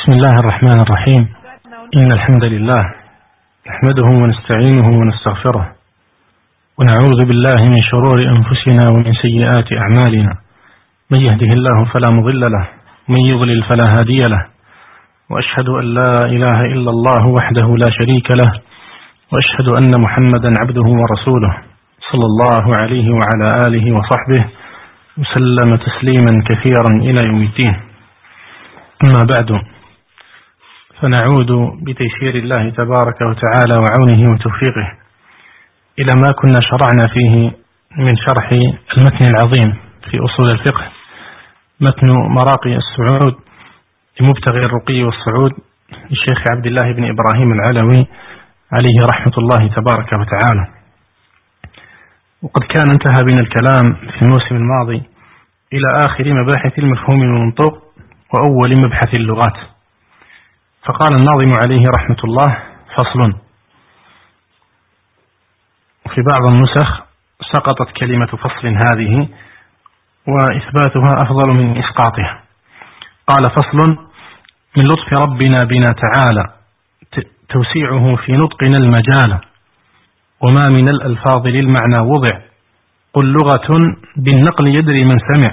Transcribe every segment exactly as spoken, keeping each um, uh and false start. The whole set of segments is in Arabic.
بسم الله الرحمن الرحيم. إن الحمد لله نحمده ونستعينه ونستغفره ونعوذ بالله من شرور أنفسنا ومن سيئات أعمالنا، من يهده الله فلا مضل له ومن يضلل فلا هادي له، وأشهد أن لا إله إلا الله وحده لا شريك له، وأشهد أن محمدا عبده ورسوله صلى الله عليه وعلى آله وصحبه وسلم تسليما كثيرا إلى يوم الدين. أما بعد، فنعود بتيسير الله تبارك وتعالى وعونه وتوفيقه إلى ما كنا شرعنا فيه من شرح المتن العظيم في أصول الفقه، متن مراقي السعود لمبتغي الرقي والصعود للشيخ عبد الله بن إبراهيم العلوي عليه رحمة الله تبارك وتعالى. وقد كان انتهى بنا الكلام في الموسم الماضي إلى آخر مباحث المفهوم والمنطوق وأول مبحث اللغات، فقال الناظم عليه رحمة الله: فصل. وفي بعض النسخ سقطت كلمة فصل هذه وإثباتها أفضل من إسقاطها. قال: فصل من لطف ربنا بنا تعالى توسيعه في نطقنا المجال، وما من الألفاظ للمعنى وضع، قل لغة بالنقل يدري من سمع،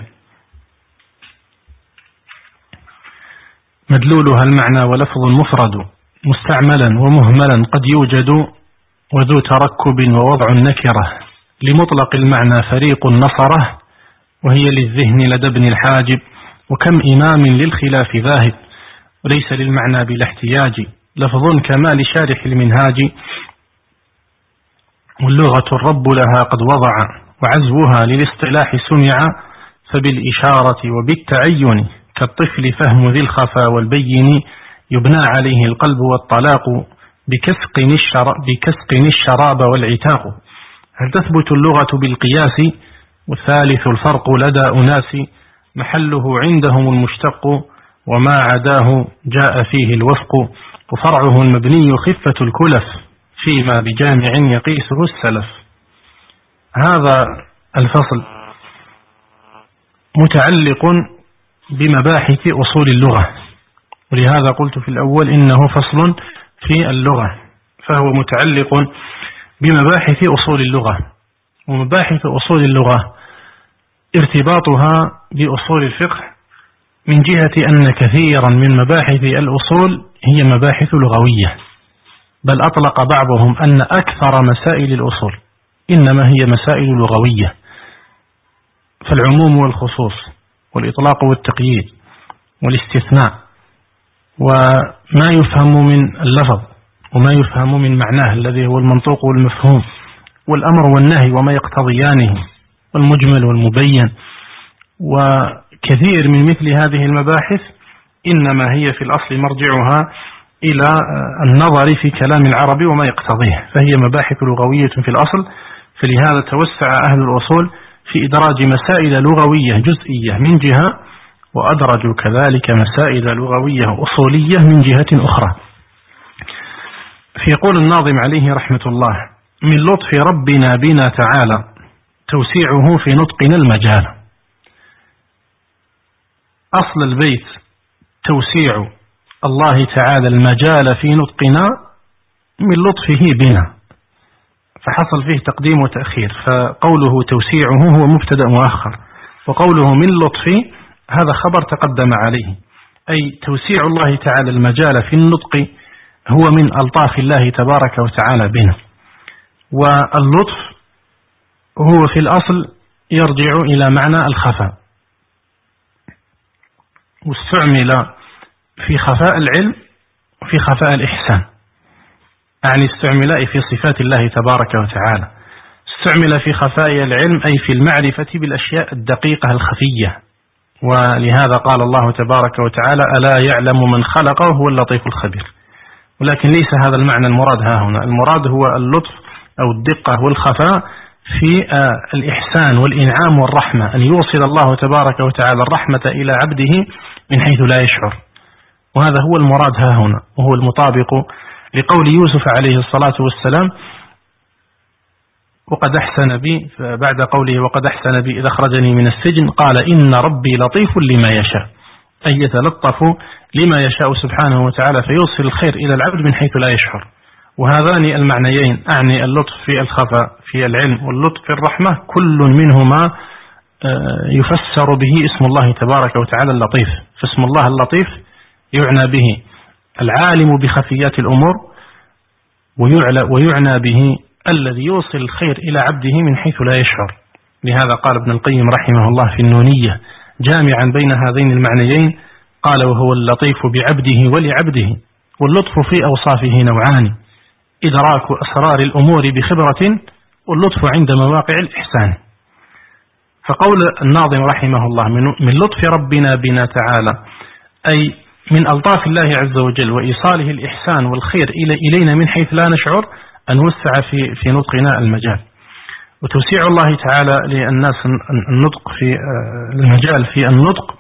مدلولها المعنى ولفظ مفرد، مستعملا ومهملا قد يوجد، وذو تركب ووضع النكرة، لمطلق المعنى فريق نصره، وهي للذهن لدى ابن الحاجب، وكم إمام للخلاف ذاهب، وليس للمعنى بلا احتياج، لفظ كما لشارح المنهاج، واللغة الرب لها قد وضع، وعزوها للاصطلاح سمع، فبالإشارة وبالتعين كالطفل فهم ذي الخفا والبين، يبنى عليه القلب والطلاق، بكسق الشراب, بكسق الشراب والعتاق. هل تثبت اللغة بالقياس؟ والثالث الفرق لدى أناس، محله عندهم المشتق، وما عداه جاء فيه الوفق، وفرعه المبني خفة الكلف، فيما بجامع يقيسه السلف. هذا الفصل متعلق بمباحث أصول اللغة، ولهذا قلت في الأول إنه فصل في اللغة، فهو متعلق بمباحث أصول اللغة. ومباحث أصول اللغة ارتباطها بأصول الفقه من جهة أن كثيرا من مباحث الأصول هي مباحث لغوية، بل أطلق بعضهم أن أكثر مسائل الأصول إنما هي مسائل لغوية، فالعموم والخصوص والإطلاق والتقييد والاستثناء، وما يفهم من اللفظ وما يفهم من معناه الذي هو المنطوق والمفهوم، والأمر والنهي وما يقتضيانه، والمجمل والمبين، وكثير من مثل هذه المباحث إنما هي في الأصل مرجعها إلى النظر في كلام العرب وما يقتضيه، فهي مباحث لغوية في الأصل. فلهذا توسع أهل الأصول في إدراج مسائل لغوية جزئية من جهة، وأدرجوا كذلك مسائل لغوية أصولية من جهة أخرى. فيقول الناظم عليه رحمة الله: من لطف ربنا بنا تعالى توسيعه في نطقنا المجال. أصل البيت توسيع الله تعالى المجال في نطقنا من لطفه بنا، فحصل فيه تقديم وتأخير، فقوله توسيعه هو مبتدأ مؤخر، وقوله من لطفه هذا خبر تقدم عليه، أي توسيع الله تعالى المجال في النطق هو من ألطاف الله تبارك وتعالى بنا. واللطف هو في الأصل يرجع إلى معنى الخفاء، واستعمل في خفاء العلم وفي خفاء الإحسان، يعني استعمل في صفات الله تبارك وتعالى، استعمل في خفاء العلم أي في المعرفة بالأشياء الدقيقة الخفية، ولهذا قال الله تبارك وتعالى: ألا يعلم من خلق وهو اللطيف الخبير. ولكن ليس هذا المعنى المراد ها هنا، المراد هو اللطف أو الدقة والخفاء في الإحسان والإنعام والرحمة، أن يوصل الله تبارك وتعالى الرحمة إلى عبده من حيث لا يشعر، وهذا هو المراد ها هنا، وهو المطابق لقول يوسف عليه الصلاة والسلام: وقد أحسن بي، بعد قوله وقد أحسن بي إذا أخرجني من السجن قال إن ربي لطيف لما يشاء، أي يتلطف لما يشاء سبحانه وتعالى فيوصل الخير إلى العبد من حيث لا يشعر. وهذان المعنيين، أعني اللطف في الخفاء في العلم واللطف في الرحمة، كل منهما يفسر به اسم الله تبارك وتعالى اللطيف. فاسم الله اللطيف يعنى به العالم بخفيات الأمور، ويعنى به الذي يوصل الخير إلى عبده من حيث لا يشعر. لهذا قال ابن القيم رحمه الله في النونية جامعا بين هذين المعنيين، قال: وهو اللطيف بعبده ولعبده. واللطف في أوصافه نوعان: إدراك أسرار الأمور بخبرة، واللطف عند مواقع الإحسان. فقول الناظم رحمه الله: من لطف ربنا بنا تعالى، أي من ألطاف الله عز وجل وإيصاله الإحسان والخير إلينا من حيث لا نشعر، أن وسع في في نطقنا المجال. وتوسيع الله تعالى للناس النطق في المجال في النطق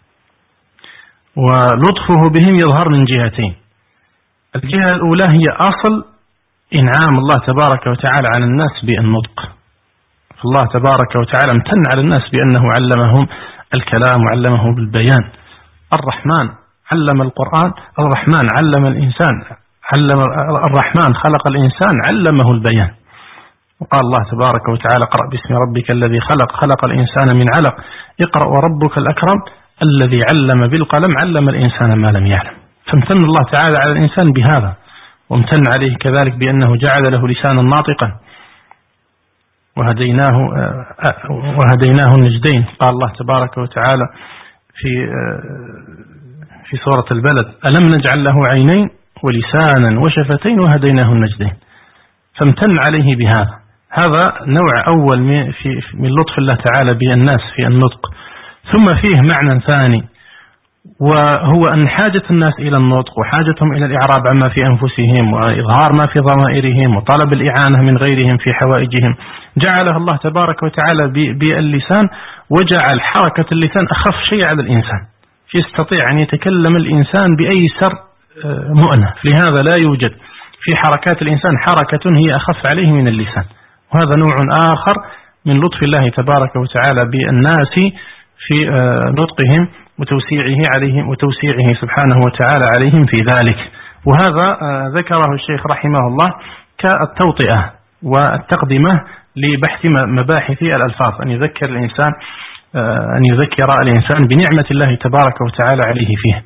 ولطفه بهم يظهر من جهتين. الجهة الأولى هي أصل إنعام الله تبارك وتعالى على الناس بالنطق. فالله تبارك وتعالى امتن على الناس بأنه علمهم الكلام وعلمه بالبيان. الرحمن علم القرآن، الرحمن علم الإنسان، علم الرحمن خلق الإنسان علمه البيان. وقال الله تبارك وتعالى: اقرأ باسم ربك الذي خلق خلق الإنسان من علق اقرأ وربك الأكرم الذي علم بالقلم علم الإنسان ما لم يعلم. فامتن الله تعالى على الإنسان بهذا، وامتن عليه كذلك بأنه جعل له لسانا ناطقا، وهديناه وهديناه النجدين. قال الله تبارك وتعالى في في سورة البلد: ألم نجعل له عينين ولسانا وشفتين وهديناه النجدين. فامتن عليه بهذا. هذا نوع أول من لطف الله تعالى بالناس في النطق. ثم فيه معنى ثاني، وهو أن حاجة الناس إلى النطق وحاجتهم إلى الإعراب عما في أنفسهم وإظهار ما في ضمائرهم وطلب الإعانة من غيرهم في حوائجهم، جعلها الله تبارك وتعالى باللسان، وجعل حركة اللسان أخف شيء على الإنسان، يستطيع أن يتكلم الإنسان بأيسر مؤنة. لهذا لا يوجد في حركات الإنسان حركة هي أخف عليه من اللسان. وهذا نوع آخر من لطف الله تبارك وتعالى بالناس في نطقهم وتوسيعه عليهم وتوسيعه سبحانه وتعالى عليهم في ذلك. وهذا ذكره الشيخ رحمه الله كالتوطئة والتقدمة لبحث مباحث الألفاظ، أن يذكر الإنسان أن يذكر الإنسان بنعمة الله تبارك وتعالى عليه فيه.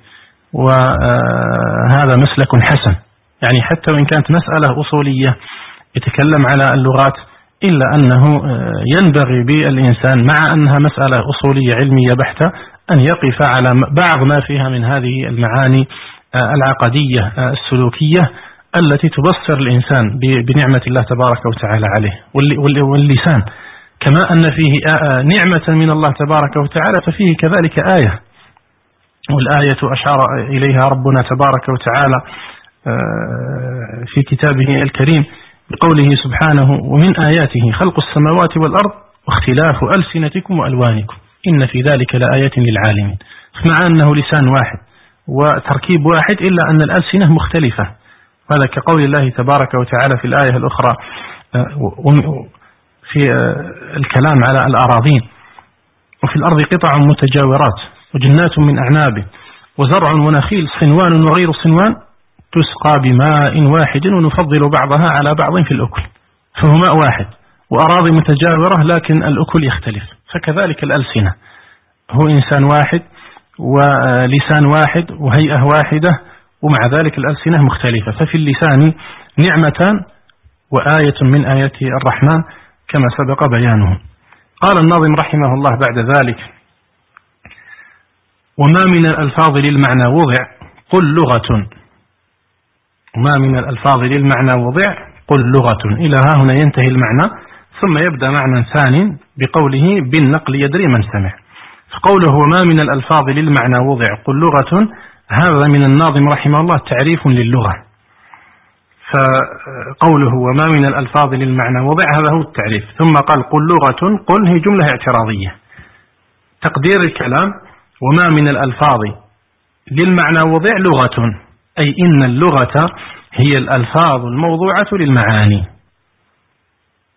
وهذا مسلك حسن، يعني حتى وإن كانت مسألة أصولية يتكلم على اللغات، إلا أنه ينبغي بالإنسان مع أنها مسألة أصولية علمية بحتة أن يقف على بعض ما فيها من هذه المعاني العقدية السلوكية التي تبصر الإنسان بنعمة الله تبارك وتعالى عليه. واللسان كما أن فيه نعمة من الله تبارك وتعالى ففيه كذلك آية، والآية أشار إليها ربنا تبارك وتعالى في كتابه الكريم بقوله سبحانه: ومن آياته خلق السماوات والأرض واختلاف ألسنتكم وألوانكم إن في ذلك لآيات للعالمين. مع أنه لسان واحد وتركيب واحد إلا أن الألسنة مختلفة. هذا كقول الله تبارك وتعالى في الآية الأخرى في الكلام على الأراضين: وفي الأرض قطع متجاورات وجنات من أعناب وزرع ونخيل صنوان وغير صنوان تسقى بماء واحد ونفضل بعضها على بعض في الأكل. فهو ماء واحد وأراضي متجاورة لكن الأكل يختلف. فكذلك الألسنة، هو إنسان واحد ولسان واحد وهيئة واحدة، ومع ذلك الألسنة مختلفة. ففي اللسان نعمتان وآية من آيات الرحمن كما سبق بيانه. قال الناظم رحمه الله بعد ذلك: وما من الألفاظ للمعنى وضع قل لغة. وما من الألفاظ للمعنى وضع قل لغة. إلى ها هنا ينتهي المعنى، ثم يبدأ معنى ثاني بقوله: بالنقل يدري من سمع. فقوله وما من الألفاظ للمعنى وضع قل لغة، هذا من الناظم رحمه الله تعريف للغة. فقوله وما من الألفاظ للمعنى وضع هذا هو التعريف. ثم قال قل لغة، قل هي جملة اعتراضية. تقدير الكلام: وما من الألفاظ للمعنى وضع لغة، أي إن اللغة هي الألفاظ الموضوعة للمعاني.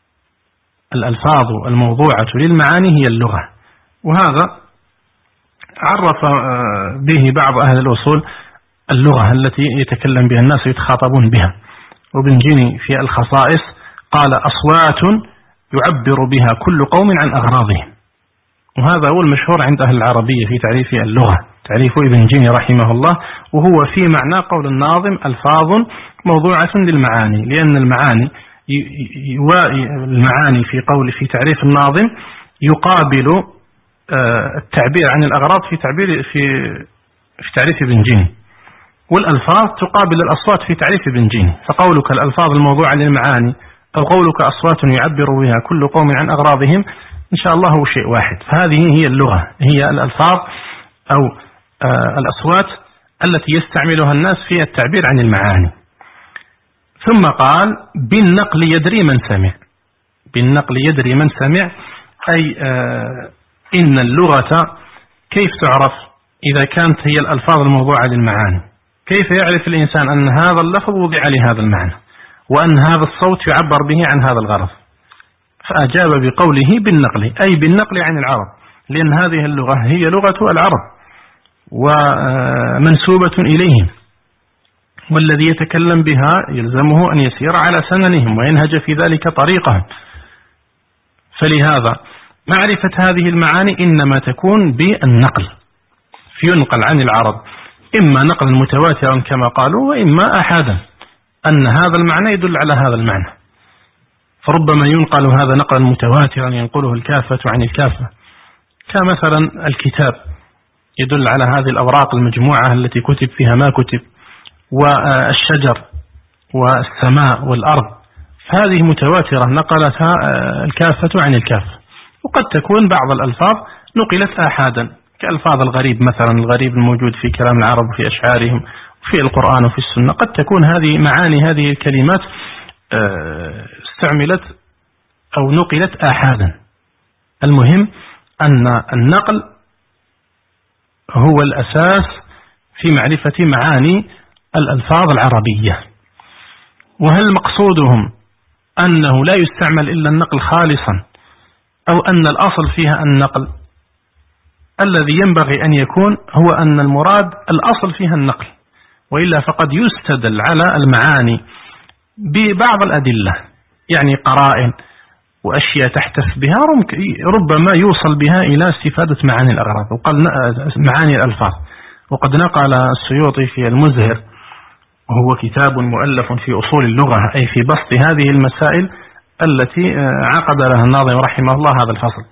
الألفاظ الموضوعة للمعاني هي اللغة. وهذا عرف به بعض أهل الأصول اللغة التي يتكلم بها الناس ويتخاطبون بها. وابن جيني في الخصائص قال: أصوات يعبر بها كل قوم عن أغراضهم. وهذا هو المشهور عند أهل العربية في تعريف اللغة، تعريف ابن جيني رحمه الله، وهو في معنى قول الناظم: ألفاظ موضوعة للمعاني، لأن المعاني المعاني في قول في تعريف الناظم يقابل التعبير عن الأغراض في تعبير في في تعريف ابن جيني، والألفاظ تقابل الأصوات في تعريف ابن جيني. فقولك الألفاظ الموضوعة للمعاني أو قولك أصوات يعبر بها كل قوم عن أغراضهم إن شاء الله هو شيء واحد. فهذه هي اللغة، هي الألفاظ أو الأصوات التي يستعملها الناس في التعبير عن المعاني. ثم قال: بالنقل يدري من سمع. بالنقل يدري من سمع، أي إن اللغة كيف تعرف إذا كانت هي الألفاظ الموضوعة للمعاني؟ كيف يعرف الإنسان أن هذا اللفظ وضع لهذا المعنى وأن هذا الصوت يعبر به عن هذا الغرض؟ فأجاب بقوله بالنقل، أي بالنقل عن العرب، لأن هذه اللغة هي لغة العرب ومنسوبة إليهم، والذي يتكلم بها يلزمه أن يسير على سننهم وينهج في ذلك طريقهم. فلهذا معرفة هذه المعاني إنما تكون بالنقل، فينقل عن العرب إما نقلا متواترا كما قالوا وإما أحادا، أن هذا المعنى يدل على هذا المعنى. فربما ينقل هذا نقلا متواترا ينقله الكافة عن الكافة، كمثلا الكتاب يدل على هذه الأوراق المجموعة التي كتب فيها ما كتب، والشجر والسماء والأرض، هذه متواترة نقلتها الكافة عن الكافة. وقد تكون بعض الألفاظ نقلت آحادا كألفاظ الغريب، مثلا الغريب الموجود في كلام العرب وفي أشعارهم وفي القرآن وفي السنة، قد تكون هذه معاني هذه الكلمات استعملت أو نقلت آحادا. المهم أن النقل هو الأساس في معرفة معاني الألفاظ العربية. وهل مقصودهم أنه لا يستعمل إلا النقل خالصا، أو أن الأصل فيها النقل؟ الذي ينبغي أن يكون هو أن المراد الأصل فيها النقل، وإلا فقد يستدل على المعاني ببعض الأدلة، يعني قرائن وأشياء تحتف بها ربما يوصل بها إلى استفادة معاني الأغراض وقال معاني الألفاظ. وقد نقل السيوطي في المزهر، وهو كتاب مؤلف في أصول اللغة، أي في بسط هذه المسائل التي عقد لها الناظم رحمه الله هذا الفصل،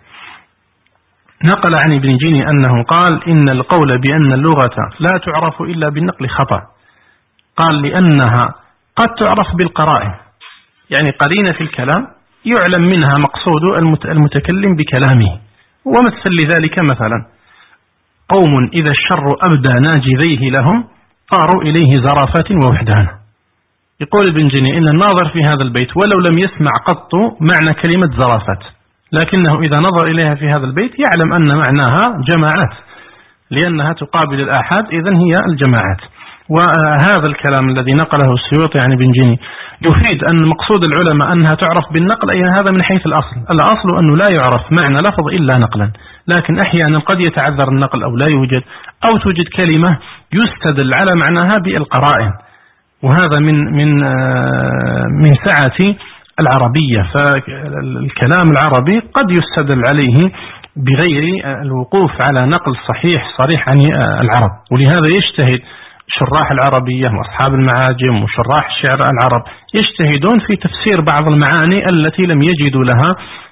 نقل عن ابن جيني أنه قال: إن القول بأن اللغة لا تعرف إلا بالنقل خطأ. قال: لأنها قد تعرف بالقرائن، يعني قرينة في الكلام يعلم منها مقصود المتكلم بكلامه. ومثل لذلك مثلا قوم إذا الشر أبدى ناجذيه لهم طاروا إليه زرافات ووحدانا. يقول ابن جيني إن الناظر في هذا البيت ولو لم يسمع قط معنى كلمة زرافات، لكنه إذا نظر إليها في هذا البيت يعلم أن معناها جماعات، لأنها تقابل الآحاد، إذن هي الجماعات. وهذا الكلام الذي نقله السيوطي عن ابن جيني يفيد أن مقصود العلماء أنها تعرف بالنقل، أي هذا من حيث الأصل. الأصل أنه لا يعرف معنى لفظ إلا نقلا، لكن أحيانا قد يتعذر النقل أو لا يوجد، أو توجد كلمة يستدل على معناها بالقرائن، وهذا من من من سعة العربية. فالكلام العربي قد يستدل عليه بغير الوقوف على نقل صحيح صريح عن العرب. ولهذا يجتهد شراح العربية وأصحاب المعاجم وشراح الشعر العرب يجتهدون في تفسير بعض المعاني التي لم يجدوا لها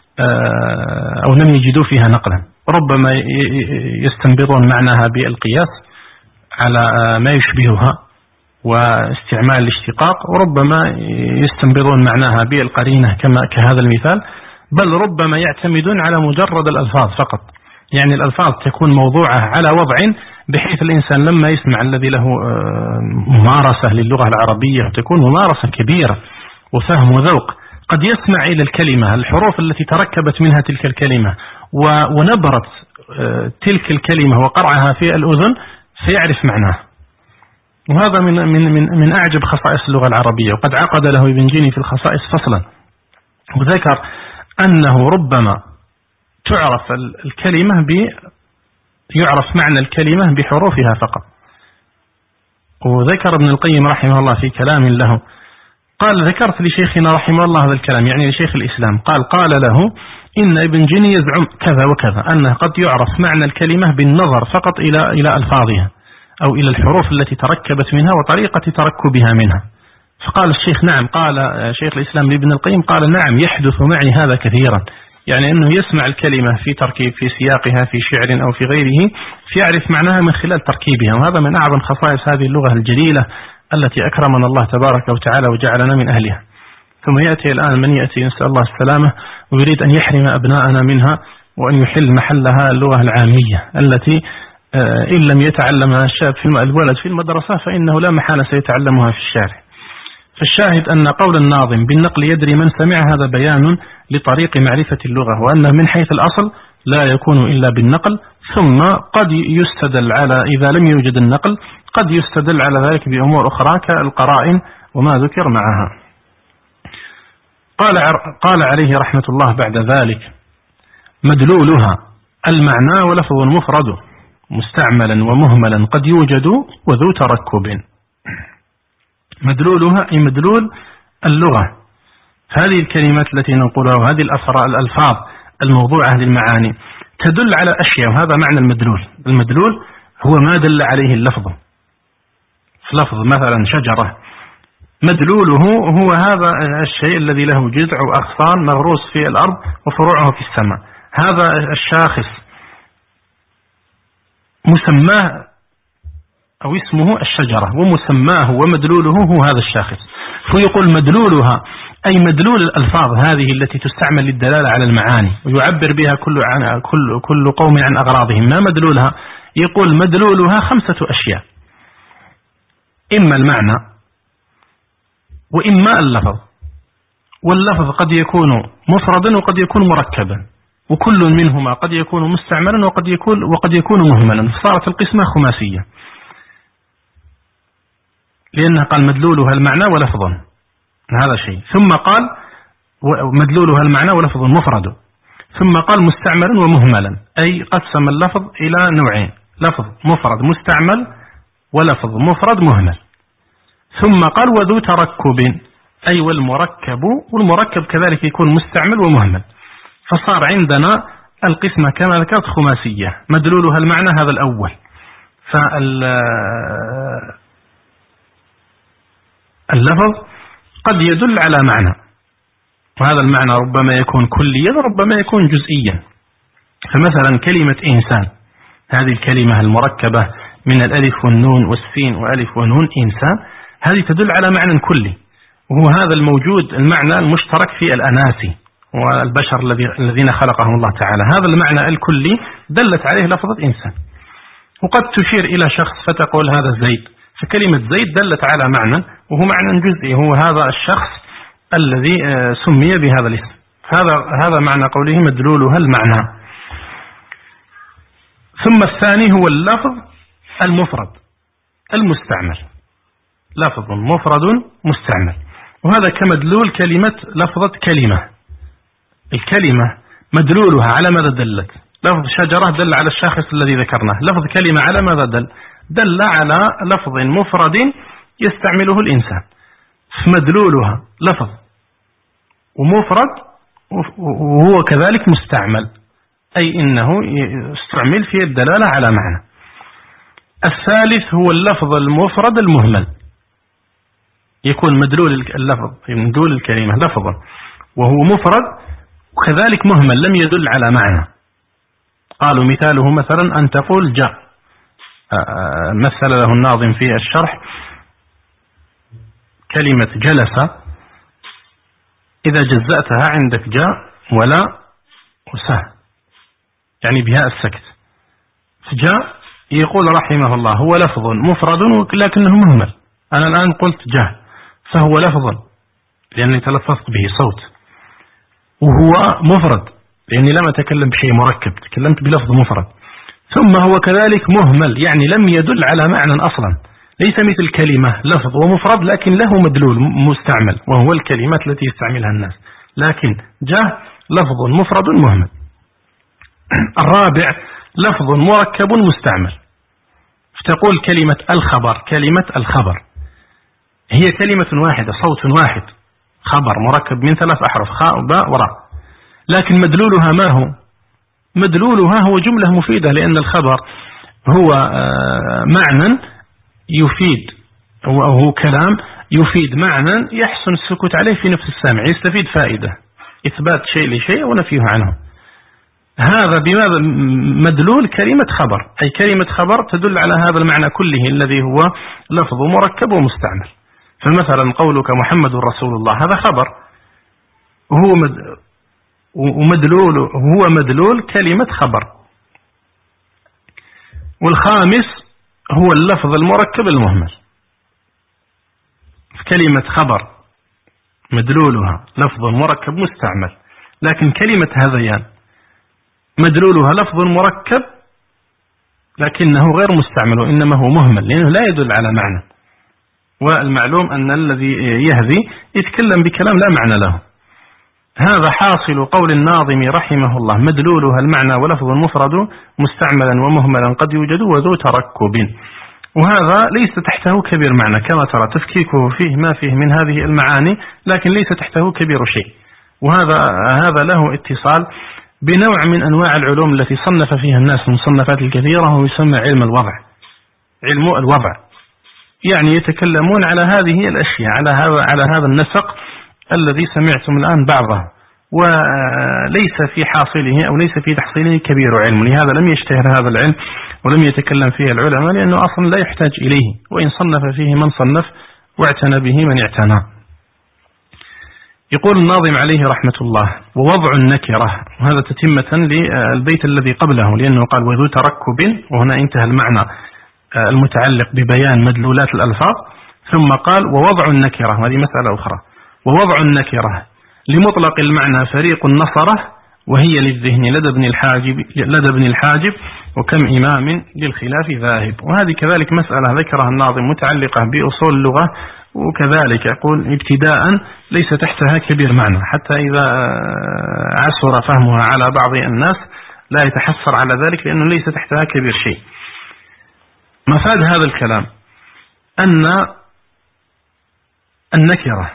أو لم يجدوا فيها نقلا. ربما يستنبطون معناها بالقياس على ما يشبهها واستعمال الاشتقاق، وربما يستنبطون معناها بالقرينة كما كهذا المثال، بل ربما يعتمدون على مجرد الألفاظ فقط، يعني الألفاظ تكون موضوعة على وضع بحيث الإنسان لما يسمع الذي له ممارسة للغة العربية وتكون ممارسة كبيرة وفهم وذوق، قد يسمع إلى الكلمة الحروف التي تركبت منها تلك الكلمة ونبرة تلك الكلمة وقرعها في الأذن فيعرف معناه. وهذا من من من من أعجب خصائص اللغة العربية. وقد عقد له ابن جيني في الخصائص فصلا وذكر أنه ربما تعرف الكلمة يعرف معنى الكلمة بحروفها فقط. وذكر ابن القيم رحمه الله في كلام له، قال ذكرت لشيخنا رحمه الله هذا الكلام، يعني لشيخ الإسلام، قال قال له إن ابن جني يزعم كذا وكذا، أنه قد يعرف معنى الكلمة بالنظر فقط إلى إلى ألفاظها أو إلى الحروف التي تركبت منها وطريقة تركبها منها. فقال الشيخ نعم، قال شيخ الإسلام ابن القيم قال نعم يحدث معي هذا كثيرا، يعني أنه يسمع الكلمة في تركيب في سياقها في شعر أو في غيره فيعرف معناها من خلال تركيبها، وهذا من أعظم خصائص هذه اللغة الجليلة التي أكرمنا الله تبارك وتعالى وجعلنا من أهلها. ثم يأتي الآن من يأتي نسأل الله السلامة ويريد أن يحرم أبناءنا منها وأن يحل محلها اللغة العامية التي إن لم يتعلمها الشاب في الولد في المدرسة فإنه لا محالة سيتعلمها في الشارع. فالشاهد أن قول الناظم بالنقل يدري من سمع هذا بيان لطريق معرفة اللغة، وأنه من حيث الأصل لا يكون إلا بالنقل، ثم قد يستدل على إذا لم يوجد النقل قد يستدل على ذلك بأمور أخرى كالقرائن وما ذكر معها. قال قال عليه رحمة الله بعد ذلك مدلولها المعنى ولفظ مفرد مستعملا ومهملا قد يوجد وذو تركب. مدلولها أي مدلول اللغة، هذه الكلمات التي نقولها وهذه الألفاظ الموضوعة للمعاني تدل على أشياء، وهذا معنى المدلول. المدلول هو ما دل عليه اللفظ، لفظ مثلا شجرة مدلوله هو هذا الشيء الذي له جذع وأغصان مغروس في الأرض وفروعه في السماء، هذا الشاخص مسماه أو اسمه الشجرة ومسماه ومدلوله هو هذا الشاخص. فيقول مدلولها أي مدلول الألفاظ هذه التي تستعمل للدلالة على المعاني ويعبر بها كل عن كل كل قوم عن أغراضهم. ما مدلولها؟ يقول مدلولها خمسة أشياء، إما المعنى وإما اللفظ، واللفظ قد يكون مفردا وقد يكون مركبا، وكل منهما قد يكون مستعملا وقد يكون وقد يكون مهملا، فصارت القسمة خماسية، لأنها قال مدلولها المعنى ولفظ، هذا شيء. ثم قال مدلولها المعنى ولفظ مفرد، ثم قال مستعملا ومهملا، أي قسم اللفظ إلى نوعين، لفظ مفرد مستعمل ولفظ مفرد مهمل. ثم قال وذو تركب، أي والمركب، والمركب كذلك يكون مستعمل ومهمل. فصار عندنا القسمة كما ذكرت خماسية، مدلولها المعنى هذا الأول. فاللفظ قد يدل على معنى، وهذا المعنى ربما يكون كليا وربما يكون جزئيا. فمثلا كلمة إنسان، هذه الكلمة المركبة من الألف والنون والسين وألف ونون إنسان، هذه تدل على معنى كلي، وهو هذا الموجود المعنى المشترك في الأناسي والبشر الذين خلقهم الله تعالى، هذا المعنى الكلي دلت عليه لفظة إنسان. وقد تشير إلى شخص فتقول هذا زيد، فكلمة زيد دلت على معنى وهو معنى جزئي، هو هذا الشخص الذي سمي بهذا الاسم، هذا هذا معنى قوله مدلولها المعنى. ثم الثاني هو اللفظ المفرد المستعمل، لفظ مفرد مستعمل، وهذا كمدلول كلمة لفظة كلمة. الكلمة مدلولها على ماذا دلت؟ لفظ شجرة دل على الشاخص الذي ذكرناه، لفظ كلمة على ماذا دل؟ دل على لفظ مفرد يستعمله الإنسان، فمدلولها لفظ ومفرد وهو كذلك مستعمل، أي إنه استعمل في الدلالة على معنى. الثالث هو اللفظ المفرد المهمل، يكون مدلول اللفظ مدلول الكلمة لفظا وهو مفرد وكذلك مهمل لم يدل على معنى. قالوا مثاله مثلا أن تقول جاء، مثل له الناظم في الشرح كلمة جلس إذا جزأتها عندك جاء ولا وسه، يعني بها السكت. فجاء يقول رحمه الله هو لفظ مفرد لكنه مهمل، أنا الآن قلت جاء فهو لفظ لأنني تلفظت به صوت، وهو مفرد لأني لم أتكلم بشيء مركب، تكلمت بلفظ مفرد. ثم هو كذلك مهمل يعني لم يدل على معنى أصلا، ليس مثل كلمة لفظ ومفرد لكن له مدلول مستعمل وهو الكلمات التي يستعملها الناس، لكن جاء لفظ مفرد مهمل. الرابع لفظ مركب مستعمل. فتقول كلمة الخبر، كلمة الخبر هي كلمة واحدة، صوت واحد، خبر مركب من ثلاث أحرف خاء وباء وراء، لكن مدلولها ما هو؟ مدلولها هو جملة مفيدة، لأن الخبر هو معنى يفيد، وهو كلام يفيد معنى يحسن السكوت عليه في نفس السامع، يستفيد فائدة، إثبات شيء لشيء ونفيه عنه. هذا بماذا مدلول كلمة خبر، أي كلمة خبر تدل على هذا المعنى كله الذي هو لفظ مركب ومستعمل. فمثلا قولك محمد رسول الله هذا خبر، وهو مد ومدلول هو مدلول كلمة خبر. والخامس هو اللفظ المركب المهمل. كلمة خبر مدلولها لفظ مركب مستعمل، لكن كلمة هذيان مدلولها لفظ مركب لكنه غير مستعمل، وإنما هو مهمل لأنه لا يدل على معنى، والمعلوم أن الذي يهذي يتكلم بكلام لا معنى له. هذا حاصل قول الناظم رحمه الله: مدلولها المعنى ولفظ مفرد مستعملا ومهملا قد يوجد وذو تركب. وهذا ليس تحته كبير معنى، كما ترى تفكيكه فيه ما فيه من هذه المعاني، لكن ليس تحته كبير شيء. وهذا هذا له اتصال بنوع من أنواع العلوم التي صنف فيها الناس المصنفات الكثيرة، وهو يسمى علم الوضع. علم الوضع يعني يتكلمون على هذه الأشياء، على هذا على هذا النسق الذي سمعتم الآن بعضه، وليس في حاصله أو ليس في تحصيله كبير علم. لهذا لم يشتهر هذا العلم ولم يتكلم فيه العلماء، لأنه أصلا لا يحتاج إليه، وإن صنف فيه من صنف واعتنى به من اعتنى. يقول الناظم عليه رحمة الله: ووضع النكرة، وهذا تتمة للبيت الذي قبله، لأنه قال وذو تركب، وهنا انتهى المعنى المتعلق ببيان مدلولات الألفاظ، ثم قال ووضع النكرة، وهذه مسألة أخرى. ووضع النكرة لمطلق المعنى فريق نصره، وهي للذهن لدى ابن الحاجب لدى ابن الحاجب وكم إمام للخلاف ذاهب. وهذه كذلك مسألة ذكرها الناظم متعلقة بأصول اللغة، وكذلك يقول ابتداء ليس تحتها كبير معنى، حتى إذا عسر فهمها على بعض الناس لا يتحسر على ذلك، لأنه ليس تحتها كبير شيء. مفاد هذا الكلام أن النكرة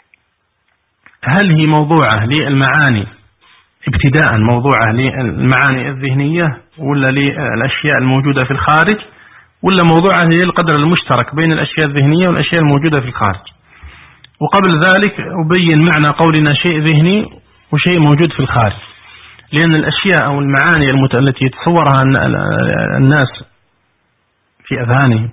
هل هي موضوعة للمعاني ابتداء، موضوعة للمعاني الذهنية، ولا للأشياء الموجودة في الخارج، ولا موضوعة للقدر المشترك بين الأشياء الذهنية والأشياء الموجودة في الخارج. وقبل ذلك أبين معنى قولنا شيء ذهني وشيء موجود في الخارج، لأن الأشياء أو المعاني التي يتصورها الناس في أذهانهم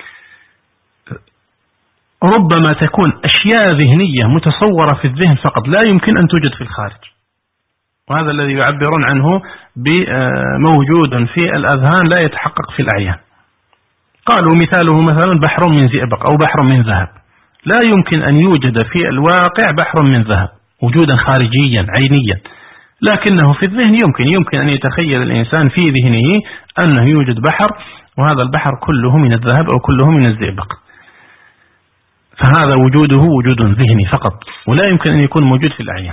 ربما تكون أشياء ذهنية متصورة في الذهن فقط، لا يمكن أن توجد في الخارج. وهذا الذي يعبرون عنه بموجود في الأذهان لا يتحقق في الأعيان. قالوا مثاله مثلا بحر من زئبق أو بحر من ذهب، لا يمكن أن يوجد في الواقع بحر من ذهب وجودا خارجيا عينيا، لكنه في الذهن يمكن يمكن أن يتخيل الإنسان في ذهنه أنه يوجد بحر، وهذا البحر كله من الذهب أو كله من الزئبق. فهذا وجوده وجود ذهني فقط، ولا يمكن أن يكون موجود في الأعيان.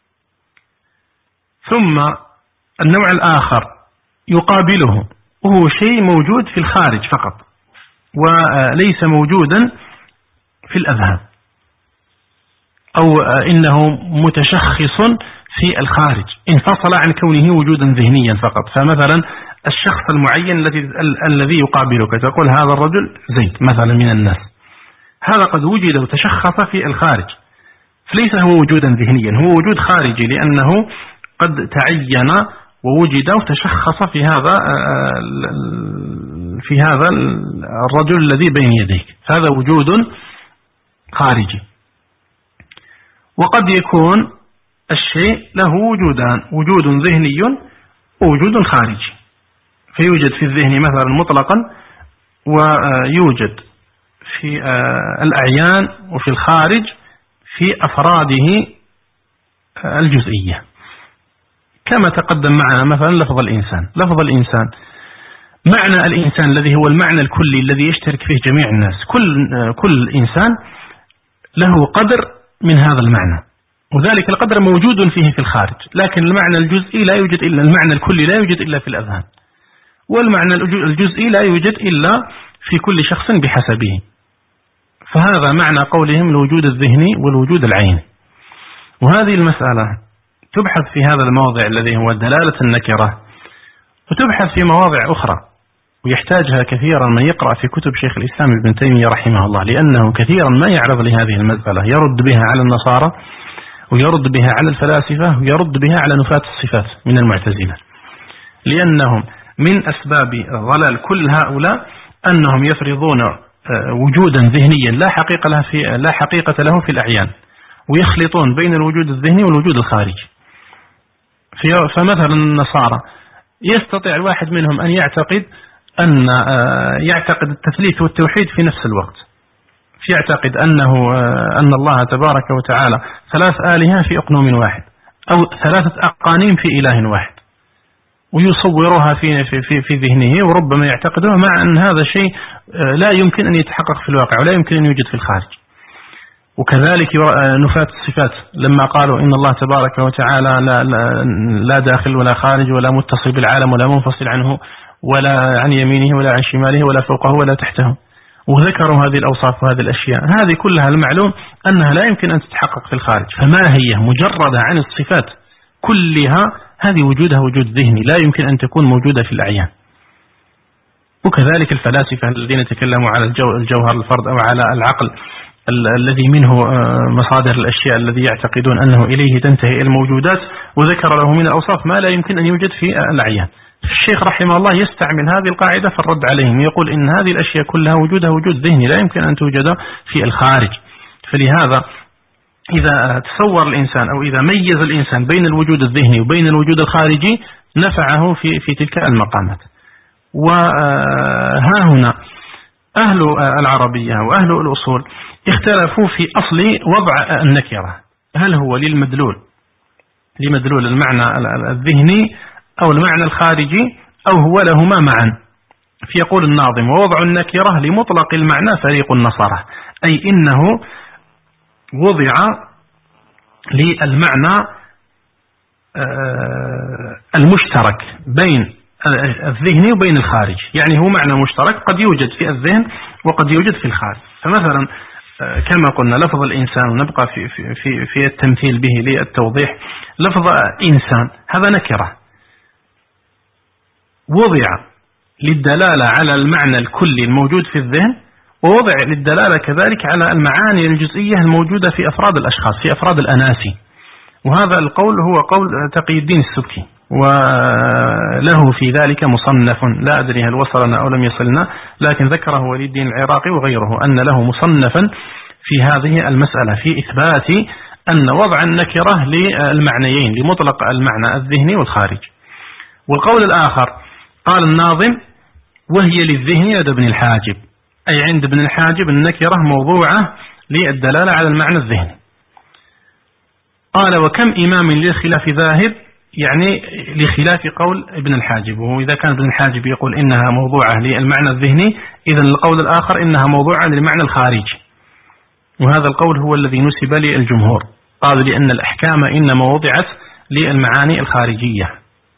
ثم النوع الآخر يقابله، وهو شيء موجود في الخارج فقط وليس موجودا في الأذهان، أو إنه متشخص في الخارج انفصل عن كونه وجودا ذهنيا فقط. فمثلا الشخص المعين الذي الذي يقابلك تقول هذا الرجل زيد مثلا من الناس، هذا قد وجد وتشخص في الخارج، فليس هو وجودا ذهنيا، هو وجود خارجي، لأنه قد تعين ووجد وتشخص في هذا في هذا الرجل الذي بين يديك، هذا وجود خارجي. وقد يكون الشيء له وجودان، وجود ذهني ووجود خارجي، فيوجد في الذهن مثلا مطلقا، ويوجد في الأعيان وفي الخارج في أفراده الجزئية، كما تقدم معنا مثلا لفظ الإنسان. لفظ الإنسان معنى الإنسان الذي هو المعنى الكلي الذي يشترك فيه جميع الناس، كل كل إنسان له قدر من هذا المعنى، وذلك القدر موجود فيه في الخارج، لكن المعنى الجزئي لا يوجد إلا المعنى الكلي لا يوجد إلا في الأذهان، والمعنى الجزئي لا يوجد إلا في كل شخص بحسبه. فهذا معنى قولهم الوجود الذهني والوجود العيني. وهذه المسألة تبحث في هذا الموضع الذي هو دلالة النكرة، وتبحث في مواضع أخرى، ويحتاجها كثيرا من يقرأ في كتب شيخ الإسلام ابن تيمية رحمه الله، لأنه كثيرا ما يعرض لهذه المسألة، يرد بها على النصارى ويرد بها على الفلاسفة ويرد بها على نفاة الصفات من المعتزلة، لأنهم من أسباب ضلال كل هؤلاء أنهم يفرضون وجودا ذهنيا لا حقيقة له في لا حقيقة له في الأعيان، ويخلطون بين الوجود الذهني والوجود الخارجي. فمثلا النصارى يستطيع الواحد منهم أن يعتقد أن يعتقد التثليث والتوحيد في نفس الوقت، يعتقد أنه أن الله تبارك وتعالى ثلاث آلهة في أقنوم واحد، أو ثلاثة أقانيم في إله واحد، ويصورها في في في, في ذهنه، وربما يعتقدها، مع أن هذا شيء لا يمكن أن يتحقق في الواقع ولا يمكن أن يوجد في الخارج. وكذلك نفاة الصفات لما قالوا إن الله تبارك وتعالى لا, لا, لا داخل ولا خارج ولا متصل بالعالم ولا منفصل عنه ولا عن يمينه ولا عن شماله ولا فوقه ولا تحته، وذكروا هذه الأوصاف وهذه الأشياء، هذه كلها المعلوم أنها لا يمكن أن تتحقق في الخارج. فما هي مجردة عن الصفات كلها، هذه وجودها وجود ذهني لا يمكن أن تكون موجودة في الأعيان. وكذلك الفلاسفة الذين تكلموا على الجوهر الفرد أو على العقل الذي منه مصادر الأشياء الذي يعتقدون أنه إليه تنتهي الموجودات، وذكر له من الأوصاف ما لا يمكن أن يوجد في الأعيان. الشيخ رحمه الله يستعمل هذه القاعدة في الرد عليهم، يقول إن هذه الأشياء كلها وجودها وجود ذهني لا يمكن أن توجد في الخارج. فلهذا إذا تصور الإنسان أو إذا ميز الإنسان بين الوجود الذهني وبين الوجود الخارجي نفعه في في تلك المقامات. وها هنا أهل العربية وأهل الأصول اختلفوا في أصل وضع النكرة، هل هو للمدلول لمدلول المعنى الذهني أو المعنى الخارجي أو هو لهما معا. فيقول الناظم: ووضع النكرة لمطلق المعنى فريق النصارى، أي إنه وضع للمعنى المشترك بين الذهني وبين الخارج، يعني هو معنى مشترك قد يوجد في الذهن وقد يوجد في الخارج. فمثلا كما قلنا لفظ الإنسان، ونبقى في, في, في, في التمثيل به للتوضيح، لفظ إنسان هذا نكرة وضع للدلالة على المعنى الكلي الموجود في الذهن، ووضع للدلالة كذلك على المعاني الجزئية الموجودة في أفراد الأشخاص، في أفراد الأناسي. وهذا القول هو قول تقي الدين السبكي، وله في ذلك مصنف، لا أدري هل وصلنا أو لم يصلنا، لكن ذكره ولي الدين العراقي وغيره أن له مصنفا في هذه المسألة في إثبات أن وضع النكرة للمعنيين، لمطلق المعنى الذهني والخارج. والقول الآخر قال الناظم: وهي للذهن لدى ابن الحاجب، أي عند ابن الحاجب النكرة موضوعة للدلالة على المعنى الذهني. قال: وكم إمام للخلاف ذاهب، يعني لخلاف قول ابن الحاجب. وإذا كان ابن الحاجب يقول إنها موضوعة للمعنى الذهني، إذن القول الآخر إنها موضوعة للمعنى الخارجي. وهذا القول هو الذي نسب للجمهور، قال لأن الأحكام إنما وضعت للمعاني الخارجية.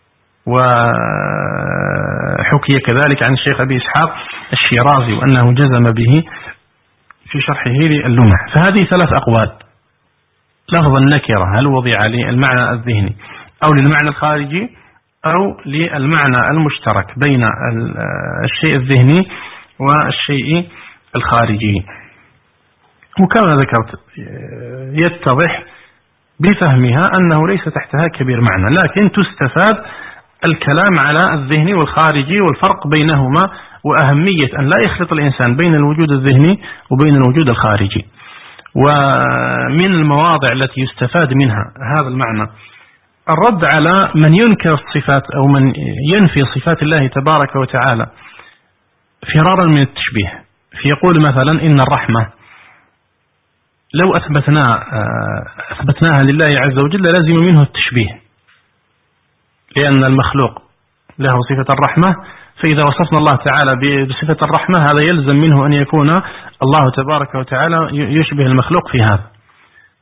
وحكي كذلك عن الشيخ أبي إسحاق الشيرازي وأنه جزم به في شرحه للمح. فهذه ثلاث أقوال: لفظ النكرة هل وضع للمعنى الذهني أو للمعنى الخارجي أو للمعنى المشترك بين الشيء الذهني والشيء الخارجي. وكما ذكرت يتضح بفهمها أنه ليس تحتها كبير معنى، لكن تستفاد الكلام على الذهني والخارجي والفرق بينهما، وأهمية أن لا يخلط الإنسان بين الوجود الذهني وبين الوجود الخارجي. ومن المواضع التي يستفاد منها هذا المعنى الرد على من ينكر الصفات أو من ينفي صفات الله تبارك وتعالى فرارا من التشبيه. فيقول مثلا إن الرحمة لو أثبتنا أثبتناها لله عز وجل لازم منه التشبيه، لأن المخلوق له صفة الرحمة، فإذا وصفنا الله تعالى بصفة الرحمة هذا يلزم منه أن يكون الله تبارك وتعالى يشبه المخلوق في هذا.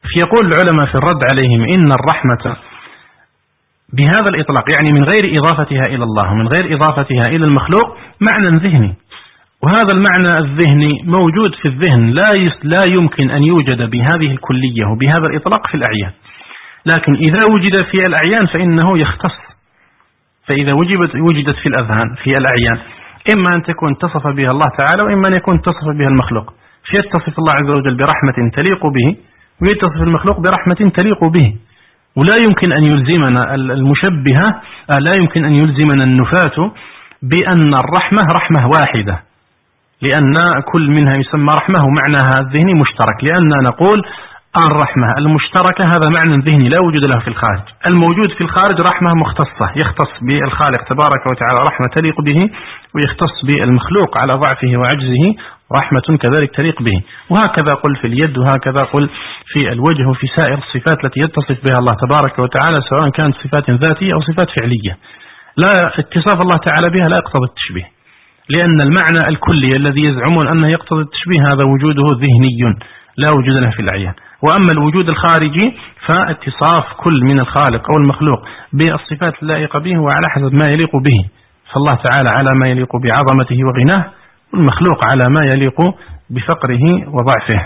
فيقول العلماء في الرد عليهم إن الرحمة بهذا الإطلاق يعني من غير إضافتها إلى الله ومن غير إضافتها إلى المخلوق معنى ذهني، وهذا المعنى الذهني موجود في الذهن لا لا يمكن أن يوجد بهذه الكلية وبهذا الإطلاق في الأعيان، لكن إذا وجد في الأعيان فإنه يختص. فإذا وجدت وجدت في الأذهان في الأعيان إما أن تكون اتصف بها الله تعالى وإما أن يكون اتصف بها المخلوق، فيتصف الله عز وجل برحمة تليق به ويتصف المخلوق برحمة تليق به. ولا يمكن أن يلزمنا المشبهة لا يمكن أن يلزمنا النفاة بأن الرحمة رحمة واحدة، لأن كل منها يسمى رحمة ومعناها الذهني مشترك، لأننا نقول الرحمة المشتركة هذا معنى ذهني لا وجود له في الخارج. الموجود في الخارج رحمة مختصة يختص بالخالق تبارك وتعالى رحمة تليق به، ويختص بالمخلوق على ضعفه وعجزه رحمة كذلك تليق به. وهكذا قل في اليد وهكذا قل في الوجه وفي سائر الصفات التي يتصف بها الله تبارك وتعالى سواء كانت صفات ذاتية أو صفات فعلية. لا اتصاف الله تعالى بها لا يقتضي التشبيه، لأن المعنى الكلي الذي يزعمون أنه يقتضي التشبيه هذا وجوده ذهني لا وجود له في الأعيان. وأما الوجود الخارجي فاتصاف كل من الخالق أو المخلوق بالصفات اللائقة به وعلى حسب ما يليق به، فالله تعالى على ما يليق بعظمته وغناه، والمخلوق على ما يليق بفقره وضعفه.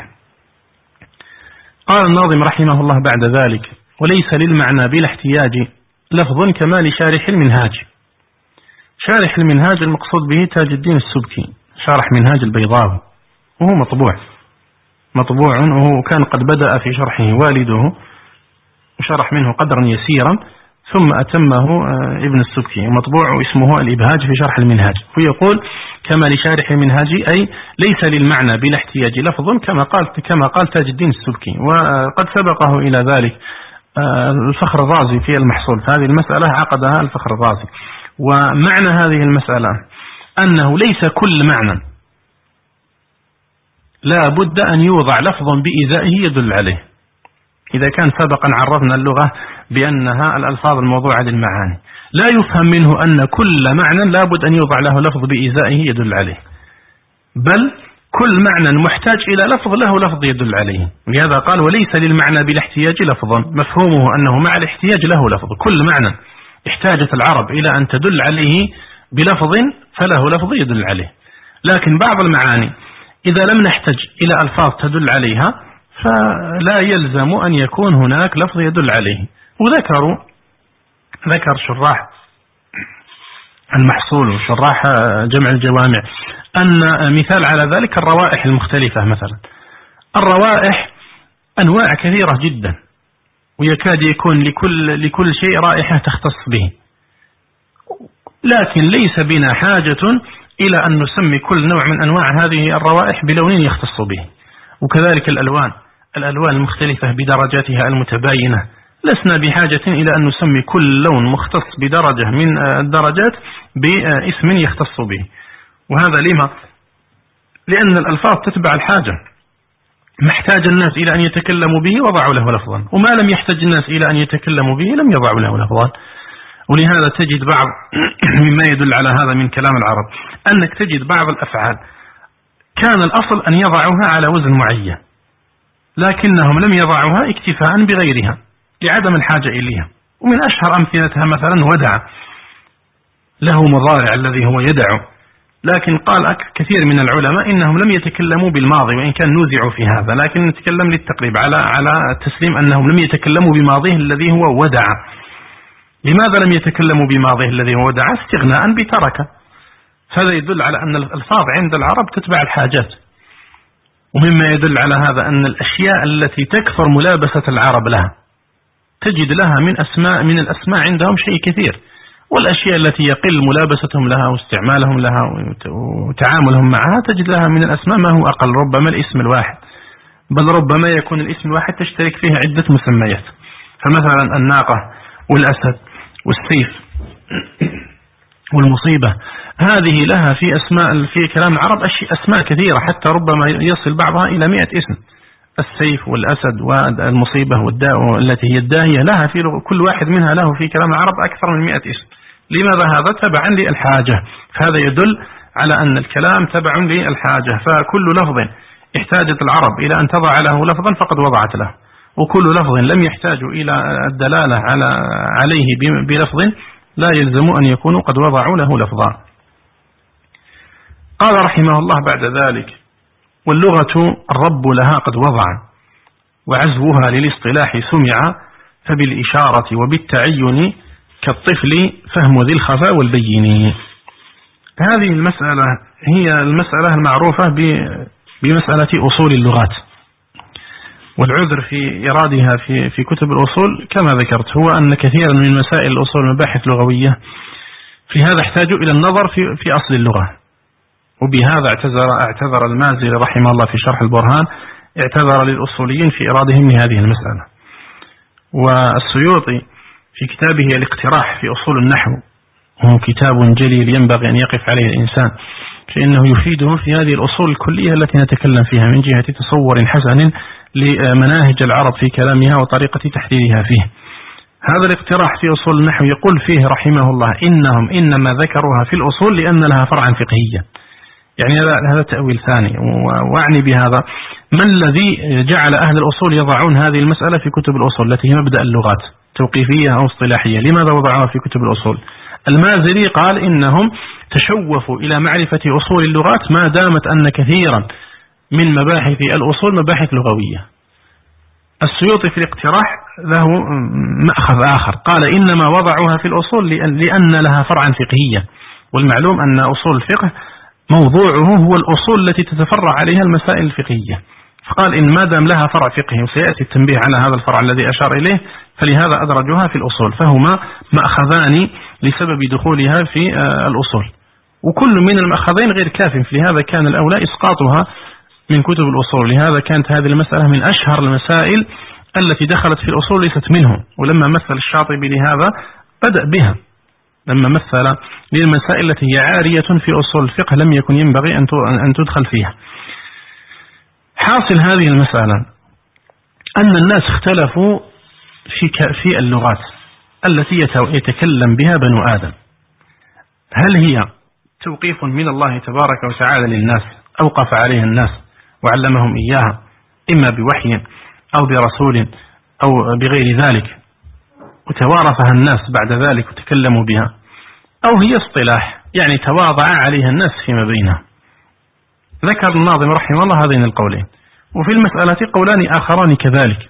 قال الناظم رحمه الله بعد ذلك: وليس للمعنى بلا احتياج لفظ كما لشارح المنهاج. شارح المنهاج المقصود به تاج الدين السبكي، شرح منهاج البيضاوي، وهو مطبوع مطبوع وكان قد بدأ في شرحه والده وشرح منه قدرا يسيرا ثم أتمه ابن السبكي، مطبوع اسمه الإبهاج في شرح المنهاج. ويقول كما لشارح المنهاج أي ليس للمعنى بلا احتياج لفظ كما قال كما قال تاج الدين السبكي. وقد سبقه إلى ذلك الفخر الرازي في المحصول، فهذه المسألة عقدها الفخر الرازي. ومعنى هذه المسألة أنه ليس كل معنى لا بد أن يوضع لفظ بإزائه يدل عليه. إذا كان سبقا عرفنا اللغة بأنها الألفاظ الموضوعة للمعاني، لا يفهم منه أن كل معنى لا بد أن يوضع له لفظ بإزائه يدل عليه، بل كل معنى محتاج إلى لفظ له لفظ يدل عليه. لهذا قال وليس للمعنى بالاحتياج لفظ، مفهومه أنه مع الاحتياج له لفظ. كل معنى احتاجت العرب إلى أن تدل عليه بلفظ فله لفظ يدل عليه. لكن بعض المعاني إذا لم نحتج إلى ألفاظ تدل عليها فلا يلزم أن يكون هناك لفظ يدل عليه. وذكروا ذكر شراح المحصول وشراح جمع الجوامع أن مثال على ذلك الروائح المختلفة. مثلا الروائح أنواع كثيرة جدا، ويكاد يكون لكل, لكل شيء رائحة تختص به، لكن ليس بنا حاجة إلى أن نسمي كل نوع من أنواع هذه الروائح بلون يختص به. وكذلك الألوان الألوان المختلفة بدرجاتها المتباينة، لسنا بحاجة إلى أن نسمي كل لون مختص بدرجة من الدرجات باسم يختص به. وهذا لما؟ لأن الألفاظ تتبع الحاجة، ما احتاج الناس إلى أن يتكلموا به وضعوا له لفظا، وما لم يحتاج الناس إلى أن يتكلموا به لم يضعوا له لفظا. ولهذا تجد بعض مما يدل على هذا من كلام العرب أنك تجد بعض الأفعال كان الأصل أن يضعوها على وزن معين، لكنهم لم يضعوها اكتفاء بغيرها لعدم الحاجة إليها. ومن أشهر أمثلتها مثلا ودع، له مضارع الذي هو يدع، لكن قال كثير من العلماء إنهم لم يتكلموا بالماضي، وإن كان نوزعوا في هذا، لكن نتكلم للتقريب على على تسليم أنهم لم يتكلموا بماضيه الذي هو ودع. لماذا لم يتكلموا بماضيه الذي هو ودع؟ استغناء بترك. هذا يدل على أن الألفاظ عند العرب تتبع الحاجات. ومما يدل على هذا أن الأشياء التي تكثر ملابسة العرب لها تجد لها من أسماء من الأسماء عندهم شيء كثير، والأشياء التي يقل ملابستهم لها واستعمالهم لها وتعاملهم معها تجد لها من الأسماء ما هو أقل، ربما الاسم الواحد، بل ربما يكون الاسم الواحد تشترك فيه عدة مسميات. فمثلا الناقة والأسد والسيف والمصيبة، هذه لها في أسماء في كلام العرب أسماء كثيرة، حتى ربما يصل بعضها إلى مئة اسم. السيف والأسد والمصيبة والداء التي هي الداهية لها في كل واحد منها له في كلام العرب أكثر من مئة اسم. لماذا؟ هذا تبعا للحاجة. فهذا يدل على أن الكلام تبع للحاجة، فكل لفظ احتاجت العرب إلى أن تضع له لفظا فقد وضعت له. وكل لفظ لم يحتاج إلى الدلالة على عليه بلفظ لا يلزم أن يكونوا قد وضعوا له لفظا. قال رحمه الله بعد ذلك: واللغة الرب لها قد وضع، وعزوها للاصطلاح سمع، فبالإشارة وبالتعين كالطفل فهم ذي الخفاء والبين. هذه المسألة هي المسألة المعروفة بمسألة أصول اللغات، والعذر في إرادها في في كتب الأصول كما ذكرت هو أن كثيرا من مسائل الأصول مباحث لغوية في هذا احتاجوا إلى النظر في في أصل اللغة، وبهذا اعتذر اعتذر المازري رحمه الله في شرح البرهان، اعتذر للأصوليين في إرادهم لهذه المسألة. والسيوطي في كتابه الاقتراح في أصول النحو، وهو كتاب جليل ينبغي أن يقف عليه الإنسان، فإنه يفيده في هذه الأصول الكلية التي نتكلم فيها من جهة تصور حسن لمناهج العرب في كلامها وطريقة تحديدها فيه. هذا الاقتراح في أصول النحو يقول فيه رحمه الله: إنهم إنما ذكروها في الأصول لأن لها فرعا فقهيا. يعني هذا تأويل ثاني، وأعني بهذا ما الذي جعل أهل الأصول يضعون هذه المسألة في كتب الأصول التي هي مبدأ اللغات توقيفية أو اصطلاحية؟ لماذا وضعوها في كتب الأصول؟ المازري قال إنهم تشوفوا إلى معرفة أصول اللغات ما دامت أن كثيرا من مباحث الأصول مباحث لغوية. السيوطي في الاقتراح له مأخذ آخر، قال إنما وضعوها في الأصول لأن لها فرعا فقهيا، والمعلوم أن أصول الفقه موضوعه هو الأصول التي تتفرع عليها المسائل الفقهية، فقال إن ما دام لها فرع فقهي، وسيأتي التنبيه على هذا الفرع الذي أشار إليه، فلهذا أدرجوها في الأصول، فهما مأخذان لسبب دخولها في الأصول، وكل من المأخذين غير كاف، فلهذا كان الأولى إسقاطها من كتب الأصول. لهذا كانت هذه المسألة من أشهر المسائل التي دخلت في الأصول، ليست منهم. ولما مثل الشاطبي لهذا بدأ بها، لما مثل للمسائل التي هي عارية في أصول الفقه لم يكن ينبغي أن تدخل فيها. حاصل هذه المسألة أن الناس اختلفوا في في اللغات التي يتكلم بها بنو آدم، هل هي توقيف من الله تبارك وتعالى للناس أوقف عليها الناس وعلمهم إياها، إما بوحي أو برسول أو بغير ذلك، وتوارثها الناس بعد ذلك وتكلموا بها، أو هي اصطلاح يعني تواضع عليها الناس فيما بينهم؟ ذكر الناظم رحمه الله هذين القولين، وفي المسألة قولان آخران كذلك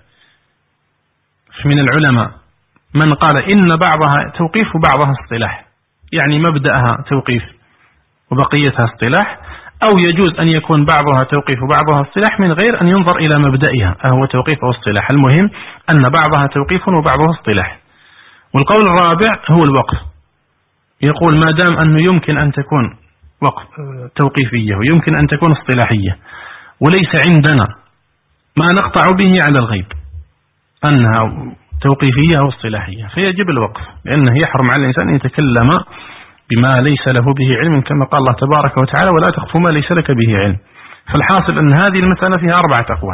من العلماء، من قال إن بعضها توقيف وبعضها اصطلاح، يعني مبدأها توقيف وبقيتها اصطلاح، أو يجوز أن يكون بعضها توقيف وبعضها اصطلاح من غير أن ينظر إلى مبدئها أهو توقيف أو اصطلاح، المهم أن بعضها توقيف وبعضها اصطلاح. والقول الرابع هو الوقف، يقول ما دام أنه يمكن أن تكون وقف توقيفية ويمكن أن تكون اصطلاحية، وليس عندنا ما نقطع به على الغيب أنها توقيفية أو اصطلاحية، فيجب الوقف، لأنه يحرم على الإنسان أن يتكلم بما ليس له به علم، كما قال الله تبارك وتعالى: ولا تخف ما ليس لك به علم. فالحاصل أن هذه المسألة فيها أربعة أقوال: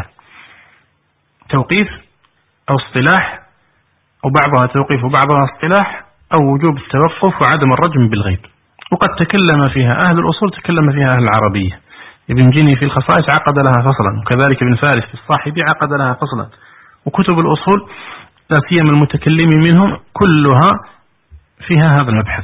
توقيف أو اصطلاح، أو بعضها توقيف وبعضها اصطلاح، أو وجوب التوقف وعدم الرجم بالغيب. وقد تكلم فيها أهل الأصول، تكلم فيها أهل العربية. ابن جني في الخصائص عقد لها فصلا، وكذلك ابن فارس في الصاحبي عقد لها فصلا، وكتب الأصول لا سيما المتكلمين منهم كلها فيها هذا المبحث.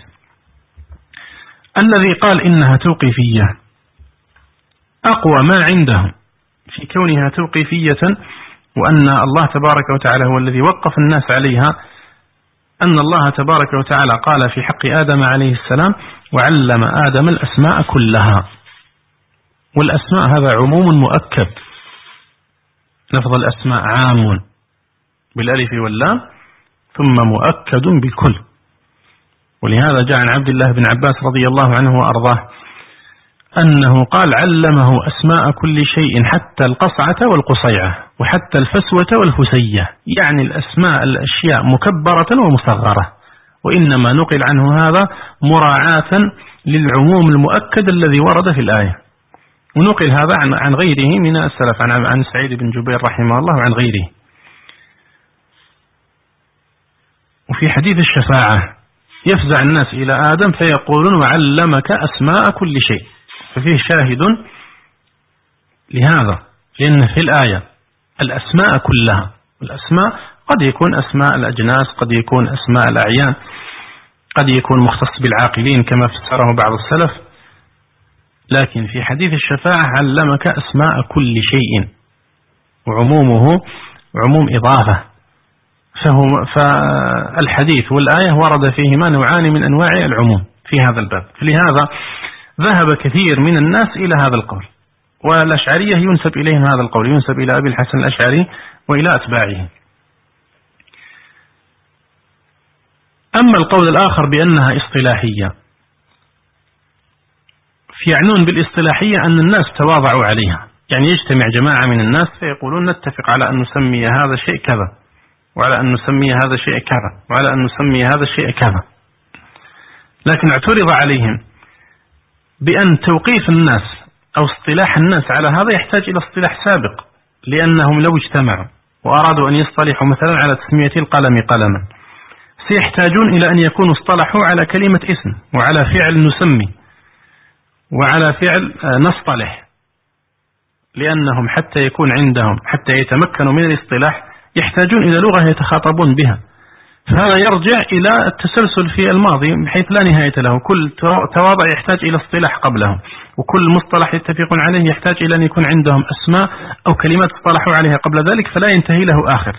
الذي قال إنها توقيفية أقوى ما عندهم في كونها توقيفية، وأن الله تبارك وتعالى هو الذي وقف الناس عليها، أن الله تبارك وتعالى قال في حق آدم عليه السلام: وعلم آدم الأسماء كلها. والأسماء هذا عموم مؤكد، لفظ الأسماء عام بالألف واللام ثم مؤكد بكل. ولهذا جاء عن عبد الله بن عباس رضي الله عنه وأرضاه أنه قال: علمه أسماء كل شيء حتى القصعة والقصيعة وحتى الفسوة والفسية، يعني الأسماء الأشياء مكبرة ومصغرة، وإنما نقل عنه هذا مراعاة للعموم المؤكد الذي ورد في الآية. ونقل هذا عن عن غيره من السلف، عن عن سعيد بن جبير رحمه الله وعن غيره. وفي حديث الشفاعة يفزع الناس إلى آدم فيقولون: وعلمك أسماء كل شيء، ففيه شاهد لهذا، لأن في الآية الأسماء كلها، الأسماء قد يكون أسماء الأجناس، قد يكون أسماء الأعيان، قد يكون مختص بالعاقلين كما فسره بعض السلف. لكن في حديث الشفاعة علمك أسماء كل شيء، وعمومه عموم إضافة. فهو فالحديث والآية ورد فيهما نوعان من أنواع العموم في هذا الباب. لهذا ذهب كثير من الناس إلى هذا القول، والأشعرية ينسب إليهم هذا القول، ينسب إلى أبي الحسن الأشعري وإلى أتباعه. أما القول الآخر بأنها اصطلاحية، يعنون بالاصطلاحية أن الناس تواضعوا عليها، يعني يجتمع جماعة من الناس فيقولون نتفق على أن نسمي هذا الشيء كذا، وعلى أن نسمي هذا الشيء كذا، وعلى أن نسمي هذا الشيء كذا. لكن اعترض عليهم بأن توقيف الناس أو اصطلاح الناس على هذا يحتاج إلى اصطلاح سابق، لأنهم لو اجتمعوا وأرادوا أن يصطلحوا مثلا على تسمية القلم قلما سيحتاجون إلى أن يكونوا اصطلحوا على كلمة اسم، وعلى فعل نسمي، وعلى فعل نصطلح، لأنهم حتى يكون عندهم حتى يتمكنوا من الاصطلاح يحتاجون إلى لغة يتخاطبون بها. فهذا يرجع إلى التسلسل في الماضي بحيث لا نهاية له، كل تواضع يحتاج إلى اصطلاح قبله، وكل مصطلح يتفقون عليه يحتاج إلى أن يكون عندهم أسماء أو كلمات اصطلحوا عليها قبل ذلك، فلا ينتهي له آخر.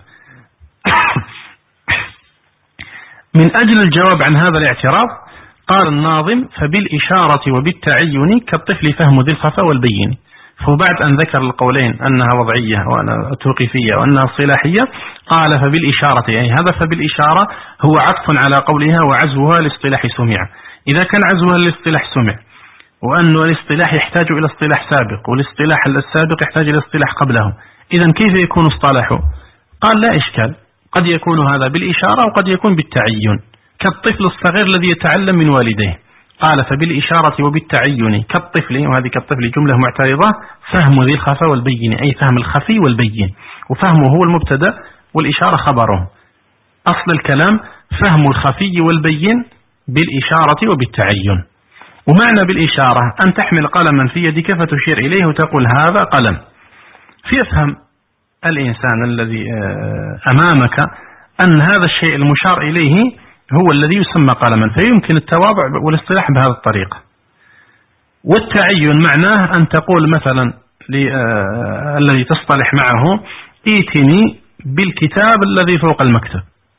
من أجل الجواب عن هذا الاعتراض قال الناظم: فبالإشارة وبالتعين كالطفل فهم ذي الخفاء والبين. فبعد أن ذكر القولين أنها وضعية وأنها توقيفية وأنها صلاحية قال فبالإشارة، يعني هذا فبالإشارة هو عطف على قولها وعزوها لاصطلاح سمع. إذا كان عزوها للاصطلاح سمع، وأن الاصطلاح يحتاج إلى اصطلاح سابق، والاصطلاح السابق يحتاج إلى اصطلاح قبله، إذن كيف يكون اصطلاحه؟ قال لا إشكال، قد يكون هذا بالإشارة وقد يكون بالتعين، كالطفل الصغير الذي يتعلم من والديه. قال فبالإشارة وبالتعين كالطفل، وهذه كالطفل جملة معترضة، فهم ذي الخفاء والبين، أي فهم الخفي والبين، وفهمه هو المبتدأ والإشارة خبره. أصل الكلام فهم الخفي والبين بالإشارة وبالتعين. ومعنى بالإشارة أن تحمل قلما في يدك فتشير إليه وتقول هذا قلم، فيفهم الإنسان الذي أمامك أن هذا الشيء المشار إليه هو الذي يسمى قلما، فيمكن التواضع والاصطلاح بهذه الطريقة. والتعين معناه أن تقول مثلا الذي تصطلح معه ائتني بالكتاب الذي فوق المكتب،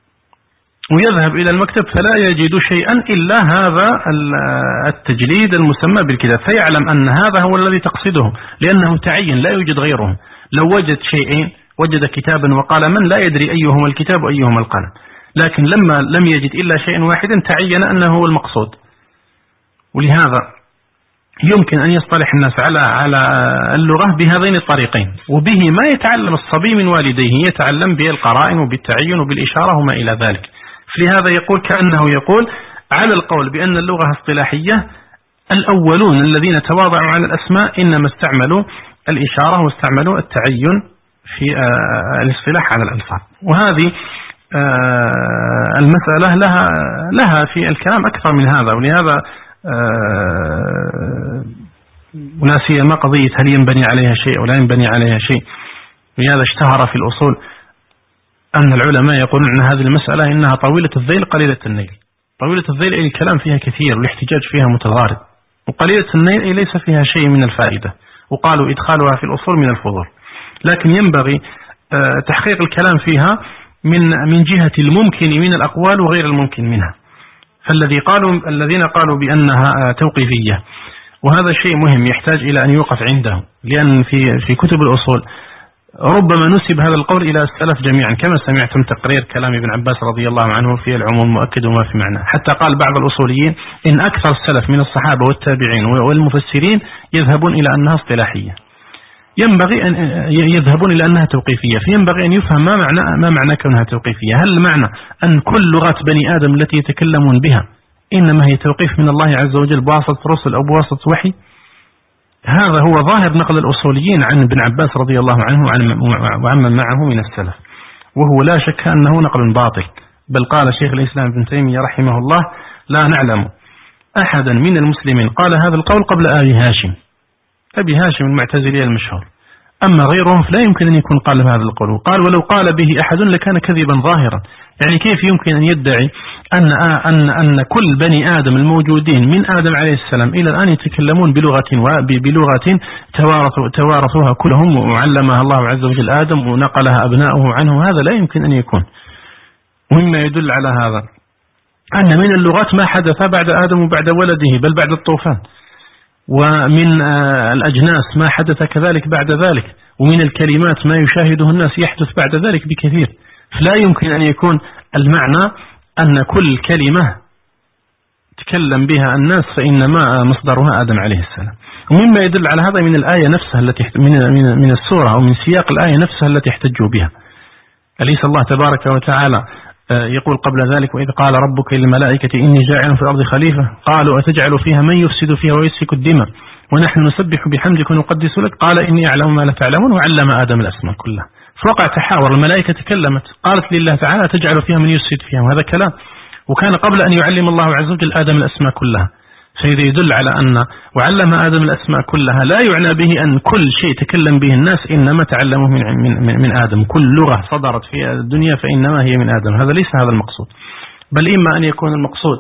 ويذهب إلى المكتب فلا يجد شيئا إلا هذا التجليد المسمى بالكتاب، فيعلم أن هذا هو الذي تقصده لأنه تعين لا يوجد غيره. لو وجد شيئين، وجد كتابا وقلما، لا يدري أيهما الكتاب وأيهما القلم، لكن لما لم يجد إلا شيء واحد تعين أنه هو المقصود. ولهذا يمكن أن يصطلح الناس على على اللغة بهذين الطريقين، وبه ما يتعلم الصبي من والديه، يتعلم بالقرائن وبالتعين وبالإشارة وما إلى ذلك. فلهذا يقول كأنه يقول على القول بأن اللغة اصطلاحية، الأولون الذين تواضعوا على الأسماء إنما استعملوا الإشارة واستعملوا التعين في الاصطلاح على الألفاظ. وهذه المسألة لها لها في الكلام أكثر من هذا، ولهذا ولا سيما قضية هل ينبني عليها شيء ولا ينبني عليها شيء. ولهذا اشتهر في الأصول أن العلماء يقولون أن هذه المسألة إنها طويلة الذيل قليلة النيل. طويلة الذيل أي الكلام فيها كثير والاحتجاج فيها متضارب، وقليلة النيل أي ليس فيها شيء من الفائدة، وقالوا إدخالها في الأصول من الفضول. لكن ينبغي تحقيق الكلام فيها من من جهة الممكن من الأقوال وغير الممكن منها. فالذي قالوا الذين قالوا بأنها توقيفية، وهذا شيء مهم يحتاج إلى أن يوقف عنده، لأن في في كتب الأصول ربما نسب هذا القول إلى السلف جميعا، كما سمعتم تقرير كلام ابن عباس رضي الله عنه في العموم مؤكد وما في معنى. حتى قال بعض الأصوليين إن أكثر السلف من الصحابة والتابعين والمفسرين يذهبون إلى أنها اصطلاحية، ينبغي أن يذهبون إلى أنها توقيفية. فينبغي أن يفهم ما معنى ما معنى كونها توقيفية. هل معنى أن كل لغات بني آدم التي يتكلمون بها إنما هي توقيف من الله عز وجل بواسطة رسل أو بواسطة وحي؟ هذا هو ظاهر نقل الأصوليين عن ابن عباس رضي الله عنه وعمن معه من السلف، وهو لا شك أنه نقل باطل. بل قال شيخ الإسلام ابن تيمية رحمه الله: لا نعلم أحدا من المسلمين قال هذا القول قبل أبي هاشم. أبي هاشم المعتزلي المشهور أما غيرهم فلا يمكن أن يكون قال هذا القول. قال ولو قال به أحد لكان كذبا ظاهرا. يعني كيف يمكن أن يدعي أن أن أن كل بني آدم الموجودين من آدم عليه السلام إلى الآن يتكلمون بلغة بلغة توارثوا توارثوها كلهم وعلمها الله عز وجل آدم ونقلها أبناؤه عنه؟ هذا لا يمكن أن يكون. ومما يدل على هذا أن من اللغات ما حدث بعد آدم وبعد ولده بل بعد الطوفان، ومن الأجناس ما حدث كذلك بعد ذلك، ومن الكلمات ما يشاهده الناس يحدث بعد ذلك بكثير. فلا يمكن أن يكون المعنى أن كل كلمة تكلم بها الناس فإنما مصدرها آدم عليه السلام. ومما يدل على هذا من الآية نفسها التي من من السورة أو من سياق الآية نفسها التي احتجوا بها. أليس الله تبارك وتعالى يقول قبل ذلك وإذ قال ربك للملائكة إني جاعل في الأرض خليفة قالوا أتجعل فيها من يفسد فيها ويسفك الدماء ونحن نسبح بحمدك ونقدس لك قال إني أعلم ما لا تعلمون وعلم آدم الأسماء كلها. فوقع تحاور، الملائكة تكلمت قالت لله تعالى تجعل فيها من يفسد فيها، وهذا كلام، وكان قبل أن يعلم الله عز وجل آدم الأسماء كلها. فإذا يدل على أن وعلم آدم الأسماء كلها لا يعنى به أن كل شيء تكلم به الناس إنما تعلمه من, من, من آدم. كل لغة صدرت في الدنيا فإنما هي من آدم. هذا ليس هذا المقصود، بل إما أن يكون المقصود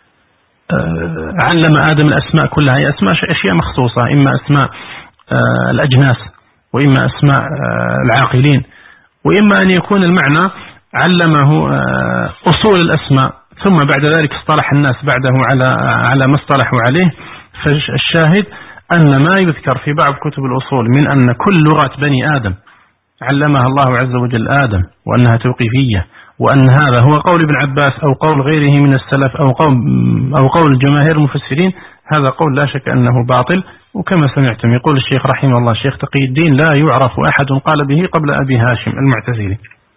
علم آدم الأسماء كلها، هي أسماء أشياء مخصوصة، إما أسماء الأجناس وإما أسماء العاقلين، وإما أن يكون المعنى علمه أصول الأسماء ثم بعد ذلك اصطلح الناس بعده على على ما اصطلحوا عليه. فالشاهد أن ما يذكر في بعض كتب الأصول من أن كل لغة بني آدم علمها الله عز وجل آدم وأنها توقيفية، وأن هذا هو قول ابن عباس أو قول غيره من السلف أو قول أو قول جماهير المفسرين، هذا قول لا شك أنه باطل. وكما سمعتم يقول الشيخ رحمه الله الشيخ تقي الدين لا يعرف أحد قال به قبل أبي هاشم المعتزلي.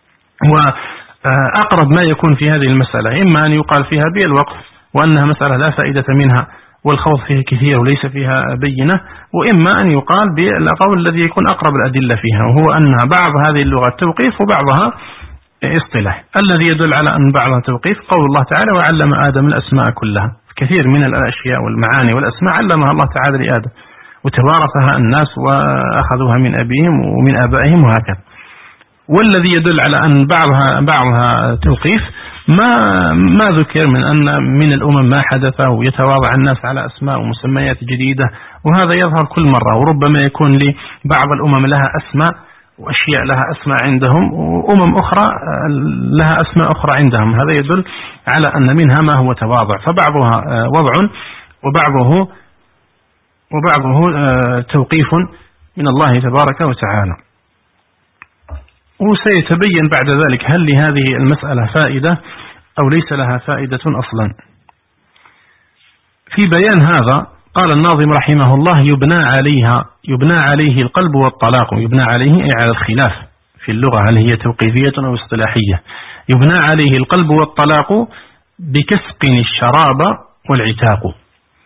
وأقرب ما يكون في هذه المسألة إما أن يقال فيها بالوقف وأنها مسألة لا فائدة منها والخوض فيها كثير وليس فيها بينة، وإما أن يقال بالقول الذي يكون أقرب الأدلة فيها، وهو أن بعض هذه اللغات توقيف وبعضها اصطلاح. الذي يدل على أن بعضها توقيف قول الله تعالى وعلم آدم الأسماء كلها. كثير من الأشياء والمعاني والأسماء علمها الله تعالى لآدم وتوارثها الناس وأخذوها من أبيهم ومن آبائهم وهكذا. والذي يدل على أن بعضها بعضها توقيف ما ما ذكر من أن من الأمم ما حدث ويتواضع الناس على أسماء ومسميات جديدة، وهذا يظهر كل مرة، وربما يكون لبعض الأمم لها أسماء وأشياء لها أسماء عندهم وأمم أخرى لها أسماء أخرى عندهم. هذا يدل على أن منها ما هو تواضع، فبعضها وضع وبعضه وبعضه توقيف من الله تبارك وتعالى. وسيتبين بعد ذلك هل لهذه المسألة فائدة أو ليس لها فائدة أصلا. في بيان هذا قال الناظم رحمه الله يبنى عليها يبنى عليه القلب والطلاق. يبنى عليه أي على الخلاف في اللغة هل هي توقيفية أو اصطلاحية. يبنى عليه القلب والطلاق بكسق الشراب والعتاق.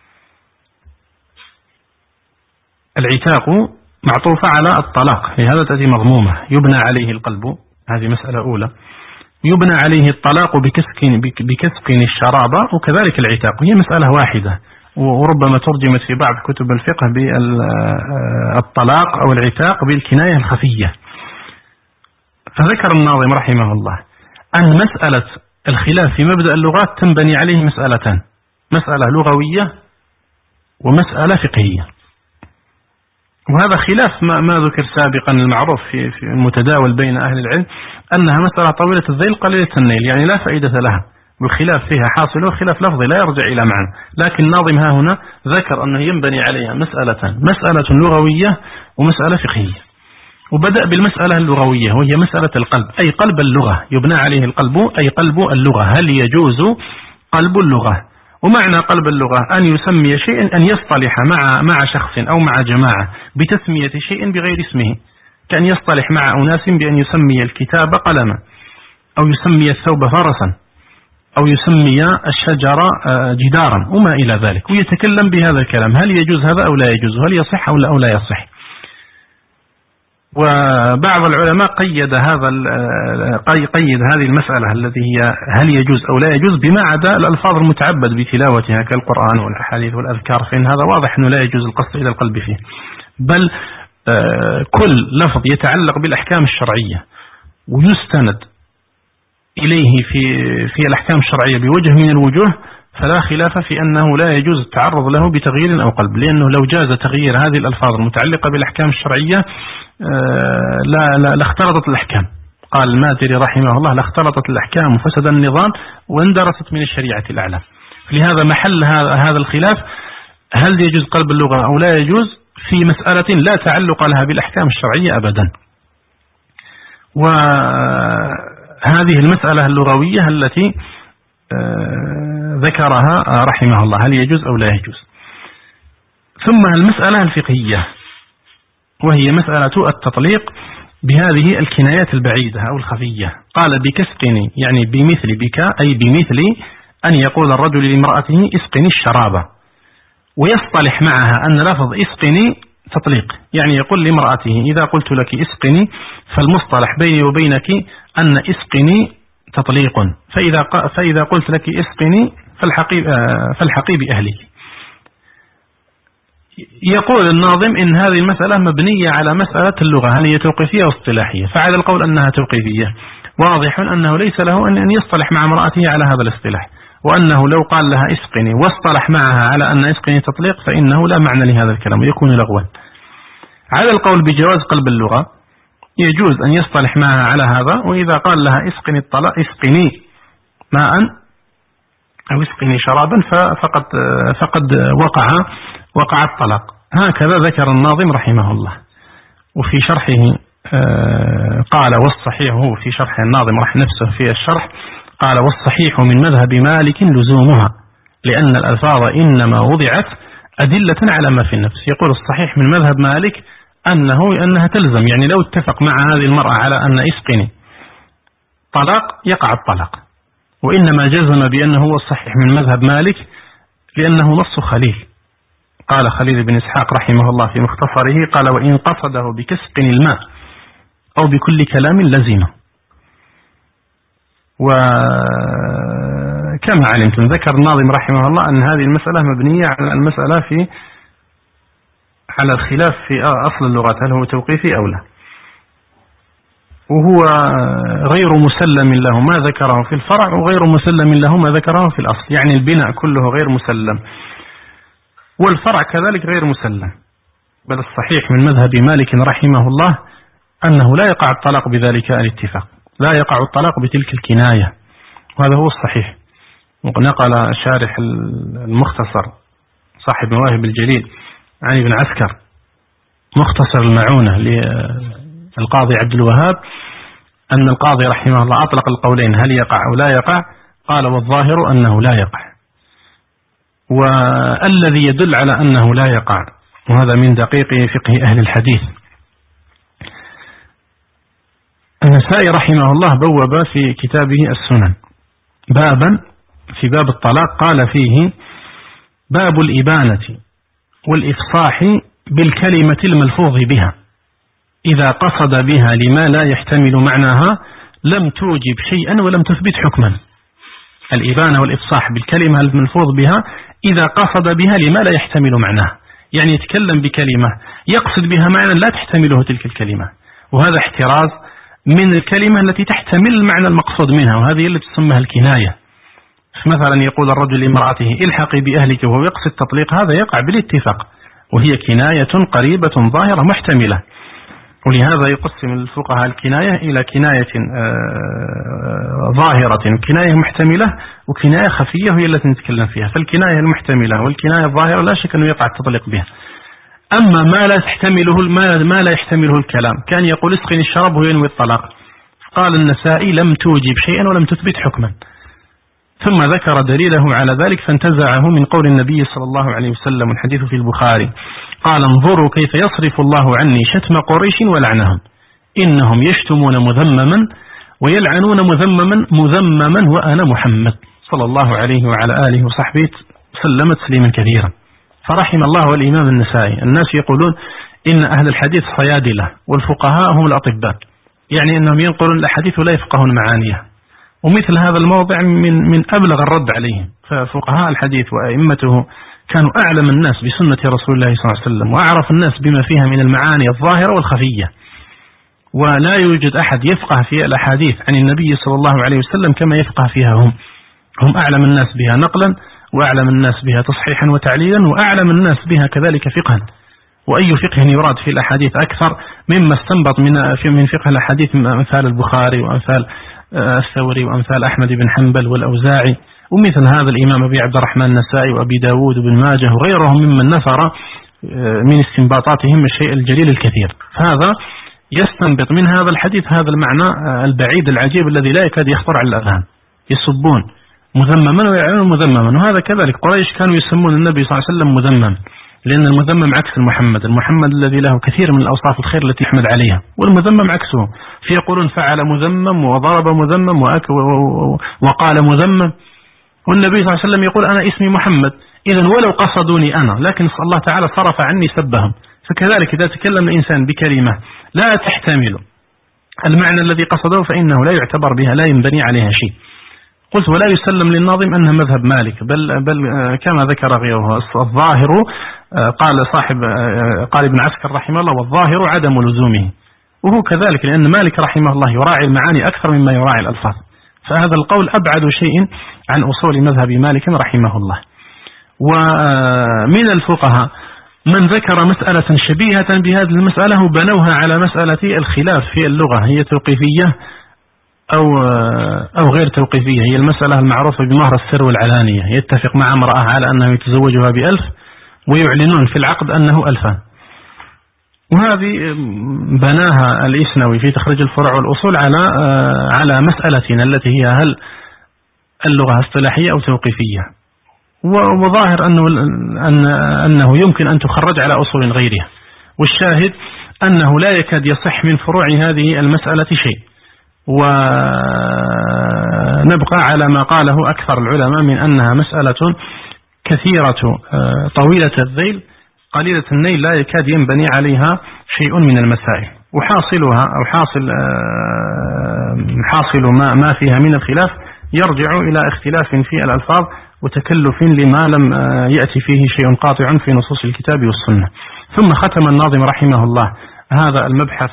العتاق معطوفة على الطلاق لهذا تأتي مضمومة. يبنى عليه القلب هذه مسألة أولى. يبنى عليه الطلاق بكسق بكسق الشراب وكذلك العتاق، هي مسألة واحدة وربما ترجمت في بعض كتب الفقه بالطلاق أو العتاق بالكناية الخفية. فذكر الناظم رحمه الله أن مسألة الخلاف في مبدأ اللغات تنبني عليه مسألتان، مسألة لغوية ومسألة فقهية. وهذا خلاف ما, ما ذكر سابقا المعروف في, في المتداول بين أهل العلم أنها مسألة طويلة الذيل قليلة النيل، يعني لا فائدة لها، والخلاف فيها حاصل وخلاف لفظي لا يرجع إلى معنى. لكن الناظم ها هنا ذكر أنه ينبني عليها مسألتان، مسألة لغوية ومسألة فقهية. وبدأ بالمسألة اللغوية وهي مسألة القلب، أي قلب اللغة. يبنى عليه القلب أي قلب اللغة، هل يجوز قلب اللغة؟ ومعنى قلب اللغة أن يسمي شيء، أن يصطلح مع مع شخص أو مع جماعة بتسمية شيء بغير اسمه، كأن يصطلح مع أناس بأن يسمي الكتاب قلما أو يسمي الثوب فرسا أو يسمي الشجرة جدارا وما إلى ذلك، ويتكلم بهذا الكلام. هل يجوز هذا أو لا يجوز؟ هل يصح أو لا يصح؟ وبعض العلماء قيد هذا قيد هذه المسألة التي هي هل يجوز أو لا يجوز بما عدا الألفاظ المتعبد بتلاوتها كالقرآن والأحاديث والأذكار، فإن هذا واضح أنه لا يجوز القصد إلى القلب فيه. بل كل لفظ يتعلق بالأحكام الشرعية ويستند إليه في في الأحكام الشرعية بوجه من الوجوه فلا خلاف في أنه لا يجوز التعرض له بتغيير أو قلب، لأنه لو جاز تغيير هذه الألفاظ المتعلقة بالأحكام الشرعية لا لا لاختلطت الأحكام. قال الماتري رحمه الله: لاختلطت الأحكام وفسد النظام واندرست من الشريعة الأعلى. لهذا محل هذا الخلاف هل يجوز قلب اللغة أو لا يجوز في مسألة لا تعلق لها بالأحكام الشرعية أبدا. وهذه المسألة اللغوية التي ذكرها رحمه الله، هل يجوز أو لا يجوز. ثم المسألة الفقهية وهي مسألة التطليق بهذه الكنايات البعيدة أو الخفية. قال: بكسقني، يعني بمثل بك، أي بمثل أن يقول الرجل لامرأته اسقني الشراب، ويصطلح معها أن لفظ اسقني تطليق، يعني يقول لامرأته إذا قلت لك اسقني فالمصطلح بيني وبينك أن اسقني تطليق، فإذا فإذا قلت لك اسقني فالحقي فالحقي بأهلك. يقول الناظم إن هذه المسألة مبنية على مسألة اللغة، هل هي توقيفية أو اصطلاحية؟ فعلى القول أنها توقيفية، واضح أنه ليس له أن يصطلح مع امرأته على هذا الاصطلاح، وأنه لو قال لها اسقني واصطلح معها على أن اسقني تطليق فإنه لا معنى لهذا الكلام ويكون لغوا. على القول بجواز قلب اللغة يجوز أن يصطلح معها على هذا، وإذا قال لها اسقني الطلاق اسقني ماء أو اسقني شرابا فقد فقد وقع وقع الطلاق. هكذا ذكر الناظم رحمه الله. وفي شرحه قال: والصحيح، هو في شرح الناظم رح نفسه في الشرح قال: والصحيح من مذهب مالك لزومها، لأن الألفاظ إنما وضعت أدلة على ما في النفس. يقول الصحيح من مذهب مالك أنه أنها تلزم، يعني لو اتفق مع هذه المرأة على أن اسقني طلاق يقع الطلاق. وإنما جزم بأنه هو الصحيح من مذهب مالك لأنه نص خليل. قال خليل بن إسحاق رحمه الله في مختصره قال: وإن قصده بكسق الماء أو بكل كلام لزمه. وكما علمتم ذكر الناظم رحمه الله أن هذه المسألة مبنية على المسألة في على الخلاف في أصل اللغات، هل هو توقيفي أو لا، وهو غير مسلم له ما ذكره في الفرع وغير مسلم له ما ذكره في الأصل، يعني البناء كله غير مسلم والفرع كذلك غير مسلم. بل الصحيح من مذهب مالك رحمه الله أنه لا يقع الطلاق بذلك الاتفاق، لا يقع الطلاق بتلك الكناية، وهذا هو الصحيح. ونقل شارح المختصر صاحب مواهب الجليل عن ابن عسكر مختصر المعونة للقاضي عبد الوهاب أن القاضي رحمه الله أطلق القولين هل يقع أو لا يقع، قال: والظاهر أنه لا يقع. والذي يدل على أنه لا يقع، وهذا من دقيق فقه أهل الحديث، النسائي رحمه الله بوب في كتابه السنن بابا في باب الطلاق قال فيه: باب الإبانة والإفصاح بالكلمة الملفوظ بها إذا قصد بها لما لا يحتمل معناها لم توجب شيئا ولم تثبت حكما. الإبانة والإفصاح بالكلمة الملفوظ بها إذا قصد بها لما لا يحتمل معناها، يعني يتكلم بكلمة يقصد بها معنى لا تحتمله تلك الكلمة، وهذا احتراز من الكلمة التي تحتمل المعنى المقصود منها، وهذه اللي تسمى الكناية. مثلا يقول الرجل لامرأته الحقي بأهلك وهو يقصد تطليق، هذا يقع بالاتفاق، وهي كناية قريبة ظاهرة محتملة. ولهذا يقسم الفقهاء الكناية إلى كناية ظاهرة وكناية محتملة وكناية خفية وهي التي نتكلم فيها. فالكناية المحتملة والكناية الظاهرة لا شك أنه يقع التطليق بها. أما ما لا تحتمله ما لا يحتمله الكلام، كان يقول اسقني الشراب وينوي الطلاق، قال النسائي لم توجب شيئا ولم تثبت حكما، ثم ذكر دليله على ذلك فانتزعه من قول النبي صلى الله عليه وسلم الحديث في البخاري قال: انظروا كيف يصرف الله عني شتم قريش ولعنهم، إنهم يشتمون مذمما ويلعنون مذمما مذمما وأنا محمد صلى الله عليه وعلى آله وصحبه سلم تسليما كثيرا. فرحم الله والإمام النسائي. الناس يقولون إن أهل الحديث صيادلة والفقهاء هم الأطباء، يعني أنهم ينقلون الأحاديث ولا يفقهون معانيها، ومثل هذا الموضع من من أبلغ الرد عليهم. ففقهاء الحديث وأئمته كانوا أعلم الناس بسنة رسول الله صلى الله عليه وسلم، وأعرف الناس بما فيها من المعاني الظاهرة والخفية، ولا يوجد أحد يفقه في الأحاديث عن النبي صلى الله عليه وسلم كما يفقه فيها هم. هم أعلم الناس بها نقلا، وأعلم الناس بها تصحيحا وتعليلا، وأعلم الناس بها كذلك فقها. وأي فقه يراد في الأحاديث أكثر مما استنبط من من فقه الأحاديث أمثال البخاري وأمثال الثوري وأمثال أحمد بن حنبل والأوزاعي، ومثل هذا الإمام أبي عبد الرحمن النسائي وأبي داود وابن ماجه وغيرهم ممن نثر من استنباطاتهم الشيء الجليل الكثير. فهذا يستنبط من هذا الحديث هذا المعنى البعيد العجيب الذي لا يكاد يخطر على الأذهان. يسبون مذمما ويعلنون مذمما، وهذا كذلك قريش كانوا يسمون النبي صلى الله عليه وسلم مذمم، لأن المذمم عكس المحمد، المحمد الذي له كثير من الأوصاف الخير التي يحمد عليها، والمذمم عكسه. فيقولون فعل مذمم وضرب مذمم وقال مذمم، والنبي صلى الله عليه وسلم يقول أنا اسمي محمد، إذن ولو قصدوني أنا، لكن الله تعالى صرف عني سبهم. فكذلك إذا تكلم الإنسان بكلمة لا تحتمل المعنى الذي قصده فإنه لا يعتبر بها، لا ينبني عليها شيء. قلت ولا يسلم للناظم أنها مذهب مالك، بل, بل كما ذكر غيره الظاهر، قال صاحب قال ابن عسكر رحمه الله والظاهر عدم لزومه، وهو كذلك، لأن مالك رحمه الله يراعي المعاني أكثر مما يراعي الألفاظ، فهذا القول أبعد شيء عن أصول مذهب مالك رحمه الله. ومن الفقهاء من ذكر مسألة شبيهة بهذه المسألة وبنوها على مسألة الخلاف في اللغة، هي توقيفية أو أو غير توقيفية. هي المسألة المعروفة بمهر السر والعلانية، يتفق مع امرأة على أنه يتزوجها بألف ويعلنون في العقد أنه ألفان. وهذه بناها الإسنوي في تخريج الفروع والأصول على على مسألتنا التي هي هل اللغة اصطلاحية أو توقيفية، وظاهر أنه أن أنه يمكن أن تخرج على أصول غيرها، والشاهد أنه لا يكاد يصح من فروع هذه المسألة شيء. ونبقى على ما قاله أكثر العلماء من أنها مسألة كثيرة طويلة الذيل قليلة النيل، لا يكاد ينبني عليها شيء من المسائل، وحاصلها أو حاصل حاصل ما ما فيها من الخلاف يرجع إلى اختلاف في الألفاظ وتكلف لما لم يأتي فيه شيء قاطع في نصوص الكتاب والسنة. ثم ختم الناظم رحمه الله هذا المبحث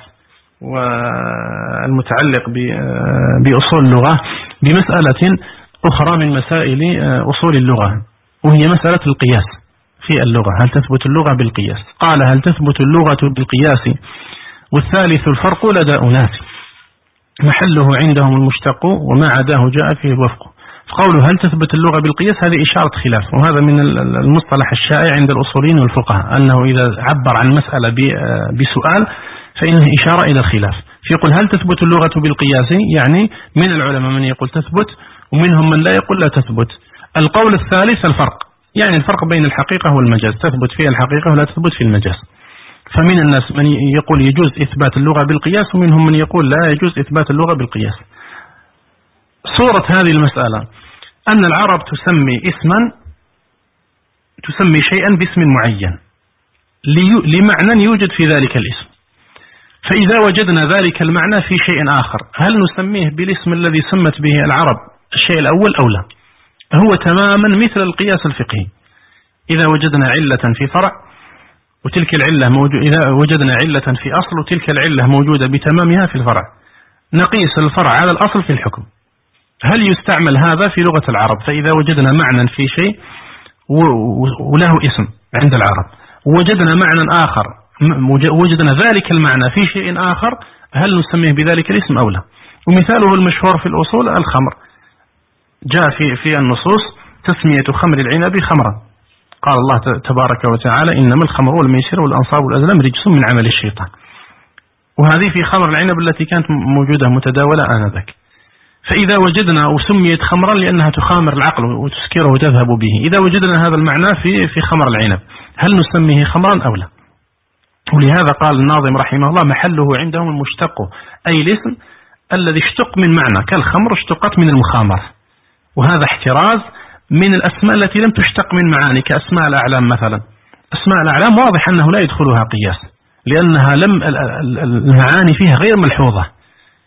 والمتعلق بأصول اللغة بمسألة أخرى من مسائل أصول اللغة، وهي مسألة القياس في اللغة. هل تثبت اللغة بالقياس؟ قال هل تثبت اللغة بالقياس؟ والثالث الفرق لدى أناس محله عندهم المشتق وما عداه جاء فيه الوفق. قوله هل تثبت اللغة بالقياس هذه إشارة خلاف، وهذا من المصطلح الشائع عند الأصوليين والفقهاء، أنه إذا عبر عن مسألة بسؤال فإنه إشارة إلى الخلاف. فيقول هل تثبت اللغة بالقياس، يعني من العلماء من يقول تثبت ومنهم من لا يقول لا تثبت. القول الثالث الفرق، يعني الفرق بين الحقيقة والمجاز، تثبت في الحقيقة ولا تثبت في المجاز. فمن الناس من يقول يجوز إثبات اللغة بالقياس، ومنهم من يقول لا يجوز إثبات اللغة بالقياس. صورة هذه المسألة أن العرب تسمي اسما تسمي شيئا باسم معين لمعنى يوجد في ذلك الاسم، فإذا وجدنا ذلك المعنى في شيء آخر هل نسميه بالاسم الذي سمت به العرب الشيء الأول أو لا؟ هو تماما مثل القياس الفقهي. إذا وجدنا علة في فرع وتلك العلة موجودة، إذا وجدنا علة في أصل وتلك العلة موجودة بتمامها في الفرع، نقيس الفرع على الأصل في الحكم. هل يستعمل هذا في لغة العرب؟ فإذا وجدنا معنى في شيء وله اسم عند العرب، وجدنا معنى آخر وجدنا ذلك المعنى في شيء آخر، هل نسميه بذلك الاسم أو لا؟ ومثاله المشهور في الأصول الخمر، جاء في في النصوص تسمية خمر العنب خمرا، قال الله تبارك وتعالى إنما الخمر والميسر والأنصاب والأزلام رجس من عمل الشيطان، وهذه في خمر العنب التي كانت موجودة متداولة آنذاك. فإذا وجدنا وسميت خمرا لأنها تخامر العقل وتسكره وتذهب به، إذا وجدنا هذا المعنى في في خمر العنب هل نسميه خمرا أو لا؟ ولهذا قال الناظم رحمه الله محله عندهم المشتق، أي الاسم الذي اشتق من معنى، كالخمر اشتقت من المخامرة، وهذا احتراز من الأسماء التي لم تشتق من معاني كأسماء الأعلام مثلا. أسماء الأعلام واضح أنه لا يدخلها قياس، لأنها لم المعاني فيها غير ملحوظة،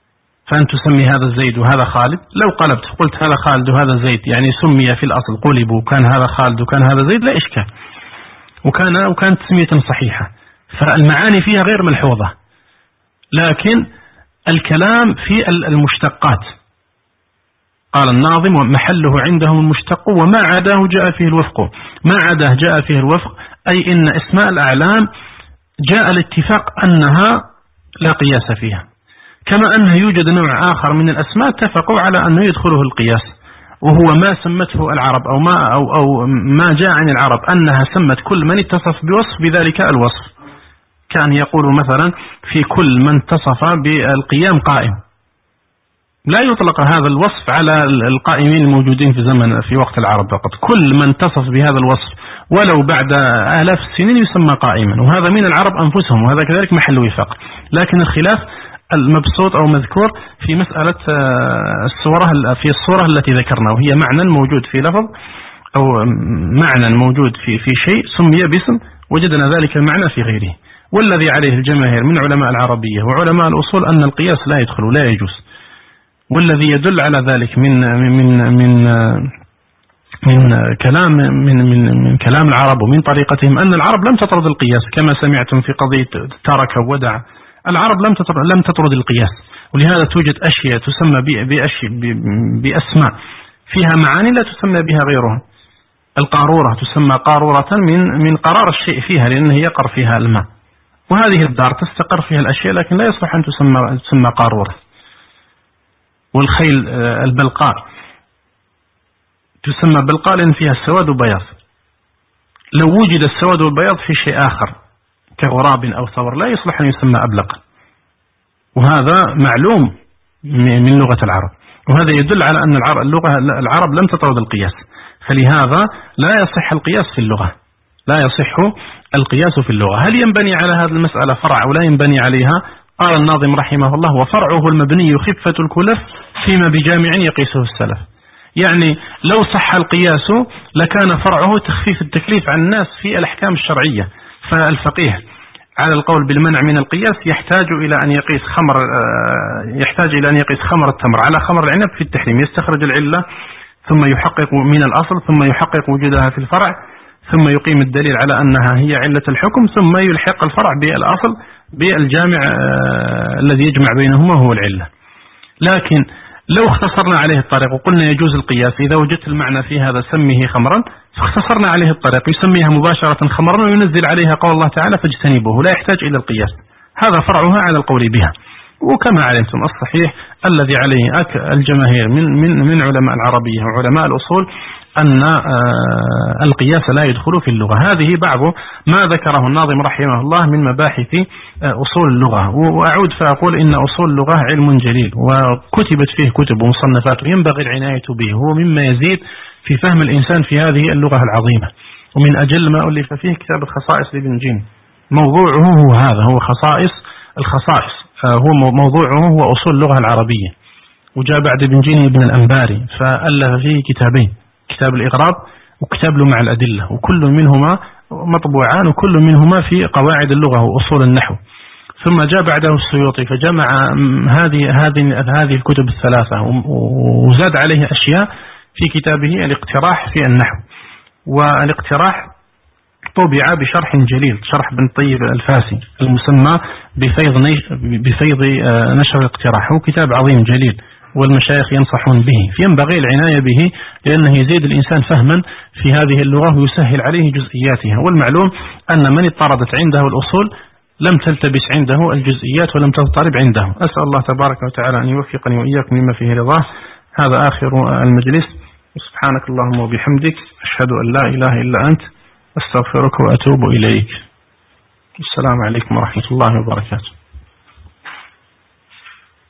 فأنت تسمي هذا زيد وهذا خالد. لو قلبت قلت هذا خالد وهذا زيد يعني سمي في الأصل قلبوا وكان هذا خالد وكان هذا زيد لا إشكال، وكان وكانت تسمية صحيحة. فالمعاني فيها غير ملحوظة، لكن الكلام في المشتقات. قال الناظم محله عندهم المشتق وما عداه جاء فيه الوفق. ما عداه جاء فيه الوفق أي إن اسماء الأعلام جاء الاتفاق أنها لا قياس فيها، كما أنه يوجد نوع آخر من الأسماء اتفقوا على أنه يدخله القياس، وهو ما سمته العرب أو ما, أو أو ما جاء عن العرب أنها سمت كل من اتصف بوصف بذلك الوصف. كان يقول مثلا في كل من اتصف بالقيام قائم، لا يطلق هذا الوصف على القائمين الموجودين في زمن في وقت العرب فقط، كل من اتصف بهذا الوصف ولو بعد آلاف السنين يسمى قائما، وهذا من العرب أنفسهم، وهذا كذلك محل وفاق. لكن الخلاف المبسوط أو مذكور في مسألة الصورة في الصورة التي ذكرنا، وهي معنى موجود في لفظ أو معنى موجود في في شيء سمي باسم وجدنا ذلك المعنى في غيره. والذي عليه الجماهير من علماء العربية وعلماء الأصول أن القياس لا يدخل لا يجوز. والذي يدل على ذلك من من من من كلام من من من كلام العرب ومن طريقتهم أن العرب لم تطرد القياس، كما سمعتم في قضية ترك ودع. العرب لم تطرد لم تطرد القياس، ولهذا توجد أشياء تسمى بأسماء فيها معاني لا تسمى بها غيرها. القارورة تسمى قارورة من من قرار الشيء فيها لأنه يقر فيها الماء، وهذه الدار تستقر فيها الأشياء لكن لا يصلح أن تسمى تسمى قارورة. والخيل البلقاء تسمى بلقاء لأن فيها السواد وبياض. لو وجد السواد والبياض في شيء آخر كغراب أو ثور لا يصلح أن يسمى أبلق، وهذا معلوم من لغة العرب، وهذا يدل على أن العرب, اللغة العرب لم تطرد القياس، فلهذا لا يصح القياس في اللغة، لا يصح القياس في اللغة. هل ينبني على هذه المسألة فرع ولا ينبني عليها؟ قال الناظم رحمه الله وفرعه المبني خفة الكلف فيما بجامع يقيسه السلف. يعني لو صح القياس لكان فرعه تخفيف التكليف عن الناس في الأحكام الشرعية، فالفقيه على القول بالمنع من القياس يحتاج إلى أن يقيس خمر يحتاج إلى أن يقيس خمر التمر على خمر العنب في التحريم، يستخرج العلة ثم يحقق من الأصل ثم يحقق وجودها في الفرع ثم يقيم الدليل على أنها هي علة الحكم ثم يلحق الفرع بالأصل بالجامع الذي يجمع بينهما هو العلة. لكن لو اختصرنا عليه الطريق وقلنا يجوز القياس إذا وجدت المعنى في هذا سميه خمرا، فاختصرنا عليه الطريق يسميها مباشرة خمرا وينزل عليها قول الله تعالى فاجتنبوه، لا يحتاج إلى القياس. هذا فرعها على القول بها. وكما علمتم الصحيح الذي عليه الجماهير من من من علماء العربية وعلماء الأصول أن القياس لا يدخل في اللغة. هذه بعض ما ذكره الناظم رحمه الله من مباحث أصول اللغة. وأعود فأقول إن أصول اللغة علم جليل وكتبت فيه كتب ومصنفات ينبغي العناية به، هو مما يزيد في فهم الإنسان في هذه اللغة العظيمة. ومن أجل ما ألف فيه كتاب الخصائص لابن جيم، موضوعه هو هذا، هو خصائص الخصائص، هو موضوعه هو أصول اللغة العربية. وجاء بعد ابن جيم ابن الأنباري فألف فيه كتابين، كتاب الإغراب وكتاب له مع الأدلة، وكل منهما مطبوعان وكل منهما في قواعد اللغة وأصول النحو. ثم جاء بعده السيوطي فجمع هذه هذه هذه الكتب الثلاثة وزاد عليه أشياء في كتابه الاقتراح في النحو. والاقتراح طبع بشرح جليل، شرح بن طيب الفاسي المسمى بفيض بفيض نشر الاقتراح، هو كتاب عظيم جليل والمشايخ ينصحون به، فينبغي العناية به لأنه يزيد الإنسان فهما في هذه اللغة ويسهل عليه جزئياتها. والمعلوم أن من اضطردت عنده الأصول لم تلتبس عنده الجزئيات ولم تضطرب عنده. أسأل الله تبارك وتعالى أن يوفقني وإياكم مما فيه رضاه. هذا آخر المجلس، سبحانك اللهم وبحمدك أشهد أن لا إله إلا أنت أستغفرك وأتوب إليك. السلام عليكم ورحمة الله وبركاته.